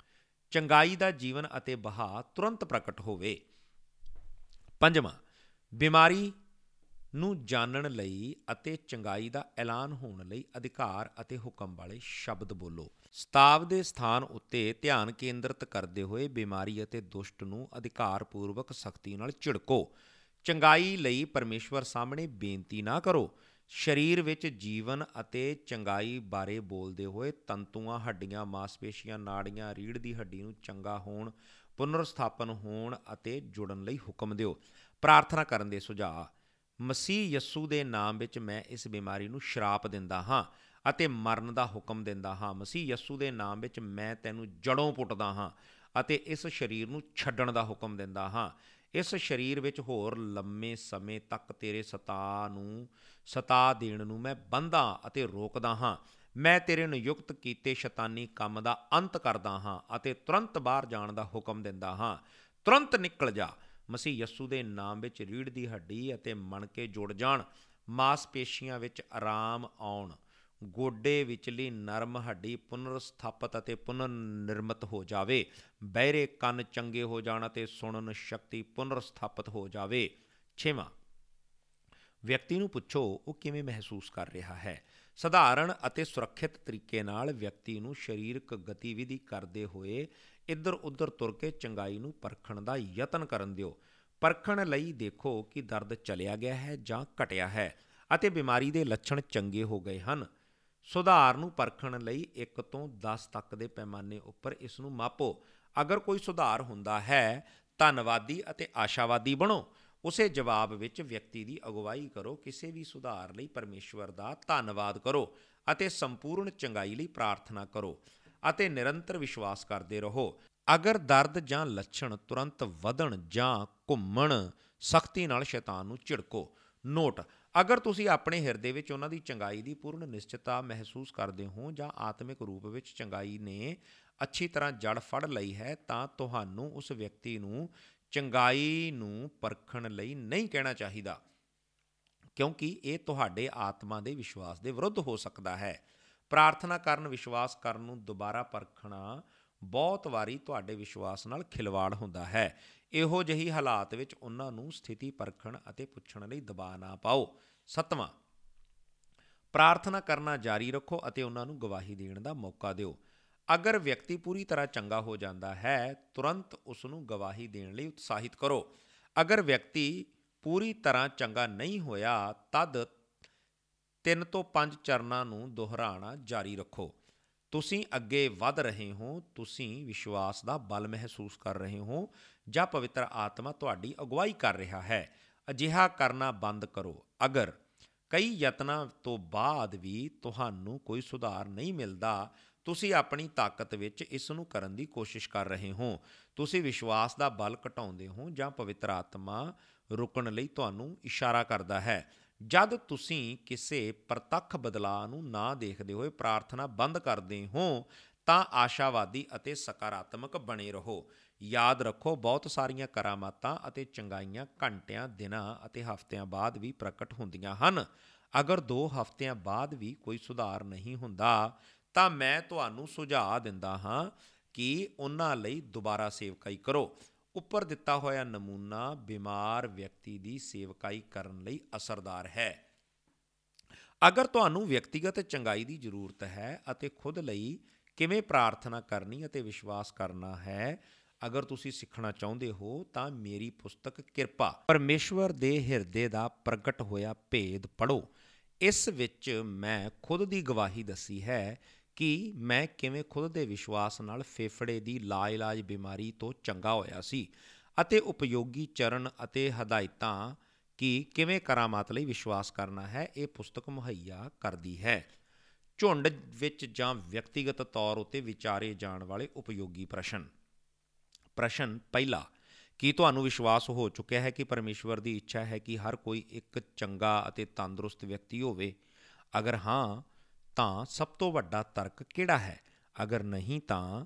ਚੰਗਾਈ ਦਾ ਜੀਵਨ ਅਤੇ ਬਹਾਅ ਤੁਰੰਤ ਪ੍ਰਗਟ ਹੋਵੇ। ਪੰਜਵਾਂ, ਬਿਮਾਰੀ ਨੂੰ ਜਾਣਨ ਲਈ ਅਤੇ ਚੰਗਾਈ ਦਾ ਐਲਾਨ ਹੋਣ ਲਈ ਅਧਿਕਾਰ ਅਤੇ ਹੁਕਮ ਵਾਲੇ ਸ਼ਬਦ ਬੋਲੋ। ਸਤਾਵ ਦੇ ਸਥਾਨ ਉੱਤੇ ਧਿਆਨ ਕੇਂਦਰਿਤ ਕਰਦੇ ਹੋਏ ਬਿਮਾਰੀ ਅਤੇ ਦੁਸ਼ਟ ਨੂੰ ਅਧਿਕਾਰਪੂਰਵਕ ਸਖਤੀ ਨਾਲ ਝਿੜਕੋ। ਚੰਗਾਈ ਲਈ ਪਰਮੇਸ਼ਵਰ ਸਾਹਮਣੇ ਬੇਨਤੀ ਨਾ ਕਰੋ। ਸਰੀਰ ਵਿੱਚ ਜੀਵਨ ਅਤੇ ਚੰਗਾਈ ਬਾਰੇ ਬੋਲਦੇ ਹੋਏ ਤੰਤੂਆਂ, ਹੱਡੀਆਂ, ਮਾਸਪੇਸ਼ੀਆਂ, ਨਾੜੀਆਂ, ਰੀੜ੍ਹ ਦੀ ਹੱਡੀ ਨੂੰ ਚੰਗਾ ਹੋਣ, ਪੁਨਰ ਸਥਾਪਨ ਹੋਣ ਅਤੇ ਜੁੜਨ ਲਈ ਹੁਕਮ ਦਿਓ। ਪ੍ਰਾਰਥਨਾ ਕਰਨ ਦੇ ਸੁਝਾਅ। ਮਸੀਹ ਯਸੂ ਦੇ ਨਾਮ ਵਿੱਚ ਮੈਂ ਇਸ ਬਿਮਾਰੀ ਨੂੰ ਸ਼ਰਾਪ ਦਿੰਦਾ ਹਾਂ ਅਤੇ ਮਰਨ ਦਾ ਹੁਕਮ ਦਿੰਦਾ ਹਾਂ। ਮਸੀਹ ਯਸੂ ਦੇ ਨਾਮ ਵਿੱਚ ਮੈਂ ਤੈਨੂੰ ਜੜੋਂ ਪੁੱਟਦਾ ਹਾਂ ਅਤੇ ਇਸ ਸਰੀਰ ਨੂੰ ਛੱਡਣ ਦਾ ਹੁਕਮ ਦਿੰਦਾ ਹਾਂ। ਇਸ ਸਰੀਰ ਵਿੱਚ ਹੋਰ ਲੰਮੇ ਸਮੇਂ ਤੱਕ ਤੇਰੇ ਸਤਾ ਨੂੰ ਸਤਾ ਦੇਣ ਨੂੰ ਮੈਂ ਬੰਨ੍ਹਦਾ ਅਤੇ ਰੋਕਦਾ ਹਾਂ। ਮੈਂ ਤੇਰੇ ਨਿਯੁਕਤ ਕੀਤੇ ਸ਼ੈਤਾਨੀ ਕੰਮ ਦਾ ਅੰਤ ਕਰਦਾ ਹਾਂ ਅਤੇ ਤੁਰੰਤ ਬਾਹਰ ਜਾਣ ਦਾ ਹੁਕਮ ਦਿੰਦਾ ਹਾਂ। ਤੁਰੰਤ ਨਿਕਲ ਜਾ। ਮਸੀਹ ਯਸੂ ਦੇ ਨਾਮ ਵਿੱਚ ਰੀੜ੍ਹ ਦੀ ਹੱਡੀ ਅਤੇ ਮਣਕੇ ਜੁੜ ਜਾਣ, ਮਾਸਪੇਸ਼ੀਆਂ ਵਿੱਚ ਆਰਾਮ ਆਉਣ, ਗੋਡੇ ਵਿਚਲੀ ਨਰਮ ਹੱਡੀ ਪੁਨਰ ਸਥਾਪਿਤ ਅਤੇ ਪੁਨਰ ਨਿਰਮਿਤ ਹੋ ਜਾਵੇ, ਬਹਿਰੇ ਕੰਨ ਚੰਗੇ ਹੋ ਜਾਣ ਅਤੇ ਸੁਣਨ ਸ਼ਕਤੀ ਪੁਨਰ ਸਥਾਪਿਤ ਹੋ ਜਾਵੇ। ਛੇਵਾਂ, ਵਿਅਕਤੀ ਨੂੰ ਪੁੱਛੋ ਉਹ ਕਿਵੇਂ ਮਹਿਸੂਸ ਕਰ ਰਿਹਾ ਹੈ। ਸਧਾਰਨ ਅਤੇ ਸੁਰੱਖਿਅਤ ਤਰੀਕੇ ਨਾਲ ਵਿਅਕਤੀ ਨੂੰ ਸਰੀਰਕ ਗਤੀਵਿਧੀ ਕਰਦੇ ਹੋਏ ਇੱਧਰ ਉੱਧਰ ਤੁਰ ਕੇ ਚੰਗਾਈ ਨੂੰ ਪਰਖਣ ਦਾ ਯਤਨ ਕਰਨ ਦਿਓ। ਪਰਖਣ ਲਈ ਦੇਖੋ ਕਿ ਦਰਦ ਚਲਿਆ ਗਿਆ ਹੈ ਜਾਂ ਘਟਿਆ ਹੈ ਅਤੇ ਬਿਮਾਰੀ ਦੇ ਲੱਛਣ ਚੰਗੇ ਹੋ ਗਏ ਹਨ। ਸੁਧਾਰ ਨੂੰ ਪਰਖਣ ਲਈ ਇੱਕ ਤੋਂ ਦਸ ਤੱਕ ਦੇ ਪੈਮਾਨੇ ਉੱਪਰ ਇਸ ਨੂੰ ਮਾਪੋ। ਅਗਰ ਕੋਈ ਸੁਧਾਰ ਹੁੰਦਾ ਹੈ, ਧੰਨਵਾਦੀ ਅਤੇ ਆਸ਼ਾਵਾਦੀ ਬਣੋ। ਉਸੇ ਜਵਾਬ ਵਿੱਚ ਵਿਅਕਤੀ ਦੀ ਅਗਵਾਈ ਕਰੋ। ਕਿਸੇ ਵੀ ਸੁਧਾਰ ਲਈ ਪਰਮੇਸ਼ਵਰ ਦਾ ਧੰਨਵਾਦ ਕਰੋ ਅਤੇ ਸੰਪੂਰਨ ਚੰਗਾਈ ਲਈ ਪ੍ਰਾਰਥਨਾ ਕਰੋ ਅਤੇ ਨਿਰੰਤਰ ਵਿਸ਼ਵਾਸ ਕਰਦੇ ਰਹੋ। ਅਗਰ ਦਰਦ ਜਾਂ ਲੱਛਣ ਤੁਰੰਤ ਵਧਣ ਜਾਂ ਘੁੰਮਣ, ਸਖਤੀ ਨਾਲ ਸ਼ੈਤਾਨ ਨੂੰ ਝਿੜਕੋ। ਨੋਟ: ਅਗਰ ਤੁਸੀਂ ਆਪਣੇ ਹਿਰਦੇ ਵਿੱਚ ਉਹਨਾਂ ਦੀ ਚੰਗਾਈ ਦੀ ਪੂਰਨ ਨਿਸ਼ਚਿਤਤਾ ਮਹਿਸੂਸ ਕਰਦੇ ਹੋ ਜਾਂ ਆਤਮਿਕ ਰੂਪ ਵਿੱਚ ਚੰਗਾਈ ਨੇ ਅੱਛੀ ਤਰ੍ਹਾਂ ਜੜ ਫੜ ਲਈ ਹੈ, ਤਾਂ ਤੁਹਾਨੂੰ ਉਸ ਵਿਅਕਤੀ ਨੂੰ ਚੰਗਾਈ ਨੂੰ ਪਰਖਣ ਲਈ ਨਹੀਂ ਕਹਿਣਾ ਚਾਹੀਦਾ, ਕਿਉਂਕਿ ਇਹ ਤੁਹਾਡੇ ਆਤਮਾ ਦੇ ਵਿਸ਼ਵਾਸ ਦੇ ਵਿਰੁੱਧ ਹੋ ਸਕਦਾ ਹੈ। ਪ੍ਰਾਰਥਨਾ ਕਰਨ, ਵਿਸ਼ਵਾਸ ਕਰਨ ਨੂੰ ਦੁਬਾਰਾ ਪਰਖਣਾ ਬਹੁਤ ਵਾਰੀ ਤੁਹਾਡੇ ਵਿਸ਼ਵਾਸ ਨਾਲ ਖਿਲਵਾੜ ਹੁੰਦਾ ਹੈ। ਇਹੋ ਜਿਹੀ ਹਾਲਾਤ ਵਿੱਚ ਉਹਨਾਂ ਨੂੰ ਸਥਿਤੀ ਪਰਖਣ ਅਤੇ ਪੁੱਛਣ ਲਈ ਦਬਾਅ ਨਾ ਪਾਓ। ਸੱਤਵਾਂ, ਪ੍ਰਾਰਥਨਾ ਕਰਨਾ ਜਾਰੀ ਰੱਖੋ ਅਤੇ ਉਹਨਾਂ ਨੂੰ ਗਵਾਹੀ ਦੇਣ ਦਾ ਮੌਕਾ ਦਿਓ। ਅਗਰ ਵਿਅਕਤੀ ਪੂਰੀ ਤਰ੍ਹਾਂ ਚੰਗਾ ਹੋ ਜਾਂਦਾ ਹੈ, ਤੁਰੰਤ ਉਸ ਨੂੰ ਗਵਾਹੀ ਦੇਣ ਲਈ ਉਤਸ਼ਾਹਿਤ ਕਰੋ। ਅਗਰ ਵਿਅਕਤੀ ਪੂਰੀ ਤਰ੍ਹਾਂ ਚੰਗਾ ਨਹੀਂ ਹੋਇਆ, ਤਦ ਤਿੰਨ ਤੋਂ ਪੰਜ ਚਰਨਾਂ ਨੂੰ ਦੁਹਰਾਉਣਾ ਜਾਰੀ ਰੱਖੋ। ਤੁਸੀਂ ਅੱਗੇ ਵਧ ਰਹੇ ਹੋ, ਤੁਸੀਂ ਵਿਸ਼ਵਾਸ ਦਾ ਬਲ ਮਹਿਸੂਸ ਕਰ ਰਹੇ ਹੋ ਜਾਂ ਪਵਿੱਤਰ ਆਤਮਾ ਤੁਹਾਡੀ ਅਗਵਾਈ ਕਰ ਰਿਹਾ ਹੈ। ਅਜਿਹਾ ਕਰਨਾ ਬੰਦ ਕਰੋ। ਅਗਰ ਕਈ ਯਤਨਾਂ ਤੋਂ ਬਾਅਦ ਵੀ ਤੁਹਾਨੂੰ ਕੋਈ ਸੁਧਾਰ ਨਹੀਂ ਮਿਲਦਾ, ਤੁਸੀਂ ਆਪਣੀ ਤਾਕਤ ਵਿੱਚ ਇਸ ਨੂੰ ਕਰਨ ਦੀ ਕੋਸ਼ਿਸ਼ ਕਰ ਰਹੇ ਹੋ। ਤੁਸੀਂ ਵਿਸ਼ਵਾਸ ਦਾ ਬਲ ਘਟਾਉਂਦੇ ਹੋ ਜਾਂ ਪਵਿੱਤਰ ਆਤਮਾ ਰੁਕਣ ਲਈ ਤੁਹਾਨੂੰ ਇਸ਼ਾਰਾ ਕਰਦਾ ਹੈ। ਜਦ ਤੁਸੀਂ ਕਿਸੇ ਪ੍ਰਤੱਖ ਬਦਲਾਅ ਨੂੰ ਨਾ ਦੇਖਦੇ ਹੋਏ ਪ੍ਰਾਰਥਨਾ ਬੰਦ ਕਰਦੇ ਹੋ, ਤਾਂ ਆਸ਼ਾਵਾਦੀ ਅਤੇ ਸਕਾਰਾਤਮਕ ਬਣੇ ਰਹੋ। ਯਾਦ ਰੱਖੋ, ਬਹੁਤ ਸਾਰੀਆਂ ਕਰਾਮਾਤਾਂ ਅਤੇ ਚੰਗਾਈਆਂ ਘੰਟਿਆਂ, ਦਿਨਾਂ ਅਤੇ ਹਫ਼ਤਿਆਂ ਬਾਅਦ ਵੀ ਪ੍ਰਗਟ ਹੁੰਦੀਆਂ ਹਨ। ਅਗਰ ਦੋ ਹਫ਼ਤਿਆਂ ਬਾਅਦ ਵੀ ਕੋਈ ਸੁਧਾਰ ਨਹੀਂ ਹੁੰਦਾ, ਤਾਂ ਮੈਂ ਤੁਹਾਨੂੰ ਸੁਝਾਅ ਦਿੰਦਾ ਹਾਂ ਕਿ ਉਹਨਾਂ ਲਈ ਦੁਬਾਰਾ ਸੇਵਕਾਈ ਕਰੋ। ਉੱਪਰ ਦਿੱਤਾ ਹੋਇਆ ਨਮੂਨਾ ਬਿਮਾਰ ਵਿਅਕਤੀ ਦੀ ਸੇਵਕਾਈ ਕਰਨ ਲਈ ਅਸਰਦਾਰ ਹੈ। ਅਗਰ ਤੁਹਾਨੂੰ ਵਿਅਕਤੀਗਤ ਚੰਗਾਈ ਦੀ ਜ਼ਰੂਰਤ ਹੈ ਅਤੇ ਖੁਦ ਲਈ ਕਿਵੇਂ ਪ੍ਰਾਰਥਨਾ ਕਰਨੀ ਅਤੇ ਵਿਸ਼ਵਾਸ ਕਰਨਾ ਹੈ, ਅਗਰ ਤੁਸੀਂ ਸਿੱਖਣਾ ਚਾਹੁੰਦੇ ਹੋ, ਤਾਂ ਮੇਰੀ ਪੁਸਤਕ ਕਿਰਪਾ ਪਰਮੇਸ਼ਵਰ ਦੇ ਹਿਰਦੇ ਦਾ ਪ੍ਰਗਟ ਹੋਇਆ ਭੇਦ ਪੜ੍ਹੋ। ਇਸ ਵਿੱਚ ਮੈਂ ਖੁਦ ਦੀ ਗਵਾਹੀ ਦੱਸੀ ਹੈ ਕਿ ਮੈਂ ਕਿਵੇਂ ਖੁਦ ਦੇ ਵਿਸ਼ਵਾਸ ਨਾਲ ਫੇਫੜੇ ਦੀ ਲਾਇਲਾਜ ਬਿਮਾਰੀ ਤੋਂ ਚੰਗਾ ਹੋਇਆ ਸੀ ਅਤੇ ਉਪਯੋਗੀ ਚਰਨ ਅਤੇ ਹਦਾਇਤਾਂ ਕਿ ਕਿਵੇਂ ਕਰਾਮਾਤ ਲਈ ਵਿਸ਼ਵਾਸ ਕਰਨਾ ਹੈ, ਇਹ ਪੁਸਤਕ ਮੁਹੱਈਆ ਕਰਦੀ ਹੈ। ਝੁੰਡ ਵਿੱਚ ਜਾਂ ਵਿਅਕਤੀਗਤ ਤੌਰ ਉੱਤੇ ਵਿਚਾਰੇ ਜਾਣ ਵਾਲੇ ਉਪਯੋਗੀ ਪ੍ਰਸ਼ਨ। ਪ੍ਰਸ਼ਨ ਪਹਿਲਾ, ਕੀ ਤੁਹਾਨੂੰ ਵਿਸ਼ਵਾਸ ਹੋ ਚੁੱਕਿਆ ਹੈ ਕਿ ਪਰਮੇਸ਼ਵਰ ਦੀ ਇੱਛਾ ਹੈ ਕਿ ਹਰ ਕੋਈ ਇੱਕ ਚੰਗਾ ਅਤੇ ਤੰਦਰੁਸਤ ਵਿਅਕਤੀ ਹੋਵੇ? ਅਗਰ ਹਾਂ, ਤਾਂ ਸਭ ਤੋਂ ਵੱਡਾ ਤਰਕ ਕਿਹੜਾ ਹੈ? ਅਗਰ ਨਹੀਂ, ਤਾਂ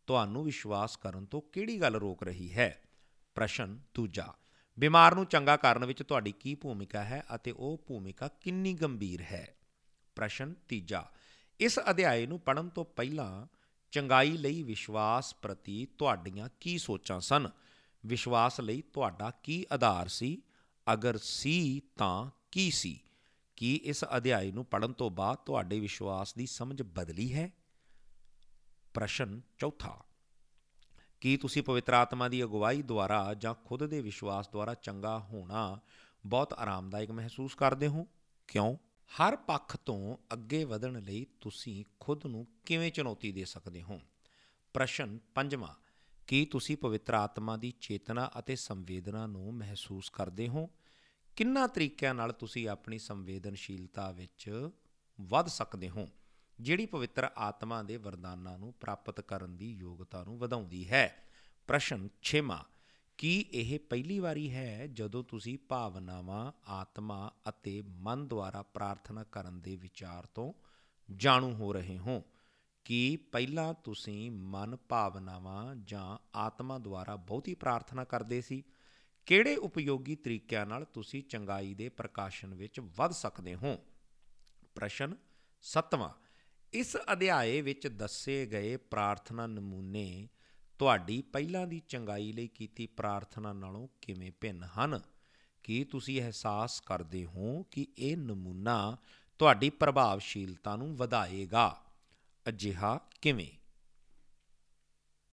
ਤੁਹਾਨੂੰ ਵਿਸ਼ਵਾਸ ਕਰਨ ਤੋਂ ਕਿਹੜੀ ਗੱਲ ਰੋਕ ਰਹੀ ਹੈ? ਪ੍ਰਸ਼ਨ ਦੂਜਾ, ਬਿਮਾਰ ਨੂੰ ਚੰਗਾ ਕਰਨ ਵਿੱਚ ਤੁਹਾਡੀ ਕੀ ਭੂਮਿਕਾ ਹੈ ਅਤੇ ਉਹ ਭੂਮਿਕਾ ਕਿੰਨੀ ਗੰਭੀਰ ਹੈ? ਪ੍ਰਸ਼ਨ ਤੀਜਾ, ਇਸ ਅਧਿਆਇ ਨੂੰ ਪੜ੍ਹਨ ਤੋਂ ਪਹਿਲਾਂ ਚੰਗਾਈ ਲਈ ਵਿਸ਼ਵਾਸ ਪ੍ਰਤੀ ਤੁਹਾਡੀਆਂ ਕੀ ਸੋਚਾਂ ਸਨ? ਵਿਸ਼ਵਾਸ ਲਈ ਤੁਹਾਡਾ ਕੀ ਆਧਾਰ ਸੀ? ਅਗਰ ਸੀ ਤਾਂ ਕੀ ਸੀ? ਕੀ ਇਸ ਅਧਿਆਇ ਨੂੰ ਪੜ੍ਹਨ ਤੋਂ ਬਾਅਦ ਤੁਹਾਡੇ ਵਿਸ਼ਵਾਸ ਦੀ ਸਮਝ ਬਦਲੀ ਹੈ? ਪ੍ਰਸ਼ਨ ਚੌਥਾ, ਕੀ ਤੁਸੀਂ ਪਵਿੱਤਰ ਆਤਮਾ ਦੀ ਅਗਵਾਈ ਦੁਆਰਾ ਜਾਂ ਖੁਦ ਦੇ ਵਿਸ਼ਵਾਸ ਦੁਆਰਾ ਚੰਗਾ ਹੋਣਾ ਬਹੁਤ ਆਰਾਮਦਾਇਕ ਮਹਿਸੂਸ ਕਰਦੇ ਹੋ? ਕਿਉਂ? ਹਰ ਪੱਖ ਤੋਂ ਅੱਗੇ ਵਧਣ ਲਈ ਤੁਸੀਂ ਖੁਦ ਨੂੰ ਕਿਵੇਂ ਚੁਣੌਤੀ ਦੇ ਸਕਦੇ ਹੋ? ਪ੍ਰਸ਼ਨ ਪੰਜਵਾਂ, ਕੀ ਤੁਸੀਂ ਪਵਿੱਤਰ ਆਤਮਾ ਦੀ ਚੇਤਨਾ ਅਤੇ ਸੰਵੇਦਨਾ ਨੂੰ ਮਹਿਸੂਸ ਕਰਦੇ ਹੋ? ਕਿੰਨਾਂ ਤਰੀਕਿਆਂ ਨਾਲ ਤੁਸੀਂ ਆਪਣੀ ਸੰਵੇਦਨਸ਼ੀਲਤਾ ਵਿੱਚ ਵੱਧ ਸਕਦੇ ਹੋ, ਜਿਹੜੀ ਪਵਿੱਤਰ ਆਤਮਾ ਦੇ ਵਰਦਾਨਾਂ ਨੂੰ ਪ੍ਰਾਪਤ ਕਰਨ ਦੀ ਯੋਗਤਾ ਨੂੰ ਵਧਾਉਂਦੀ ਹੈ? ਪ੍ਰਸ਼ਨ ਛੇਵਾਂ, ਕੀ ਇਹ ਪਹਿਲੀ ਵਾਰੀ ਹੈ ਜਦੋਂ ਤੁਸੀਂ ਭਾਵਨਾਵਾਂ, ਆਤਮਾ ਅਤੇ ਮਨ ਦੁਆਰਾ ਪ੍ਰਾਰਥਨਾ ਕਰਨ ਦੇ ਵਿਚਾਰ ਤੋਂ ਜਾਣੂ ਹੋ ਰਹੇ ਹੋ? ਕੀ ਪਹਿਲਾਂ ਤੁਸੀਂ ਮਨ, ਭਾਵਨਾਵਾਂ ਜਾਂ ਆਤਮਾ ਦੁਆਰਾ ਬਹੁਤੀ ਪ੍ਰਾਰਥਨਾ ਕਰਦੇ ਸੀ? ਕਿਹੜੇ ਉਪਯੋਗੀ ਤਰੀਕਿਆਂ ਨਾਲ ਤੁਸੀਂ ਚੰਗਾਈ ਦੇ ਪ੍ਰਕਾਸ਼ਨ ਵਿੱਚ ਵੱਧ ਸਕਦੇ ਹੋ? ਪ੍ਰਸ਼ਨ ਸੱਤਵਾਂ, ਇਸ ਅਧਿਆਏ ਵਿੱਚ ਦੱਸੇ ਗਏ ਪ੍ਰਾਰਥਨਾ ਨਮੂਨੇ ਤੁਹਾਡੀ ਪਹਿਲਾਂ ਦੀ ਚੰਗਾਈ ਲਈ ਕੀਤੀ ਪ੍ਰਾਰਥਨਾ ਨਾਲੋਂ ਕਿਵੇਂ ਭਿੰਨ ਹਨ? ਕੀ ਤੁਸੀਂ ਅਹਿਸਾਸ ਕਰਦੇ ਹੋ ਕਿ ਇਹ ਨਮੂਨਾ ਤੁਹਾਡੀ ਪ੍ਰਭਾਵਸ਼ੀਲਤਾ ਨੂੰ ਵਧਾਏਗਾ? ਅਜਿਹਾ ਕਿਵੇਂ?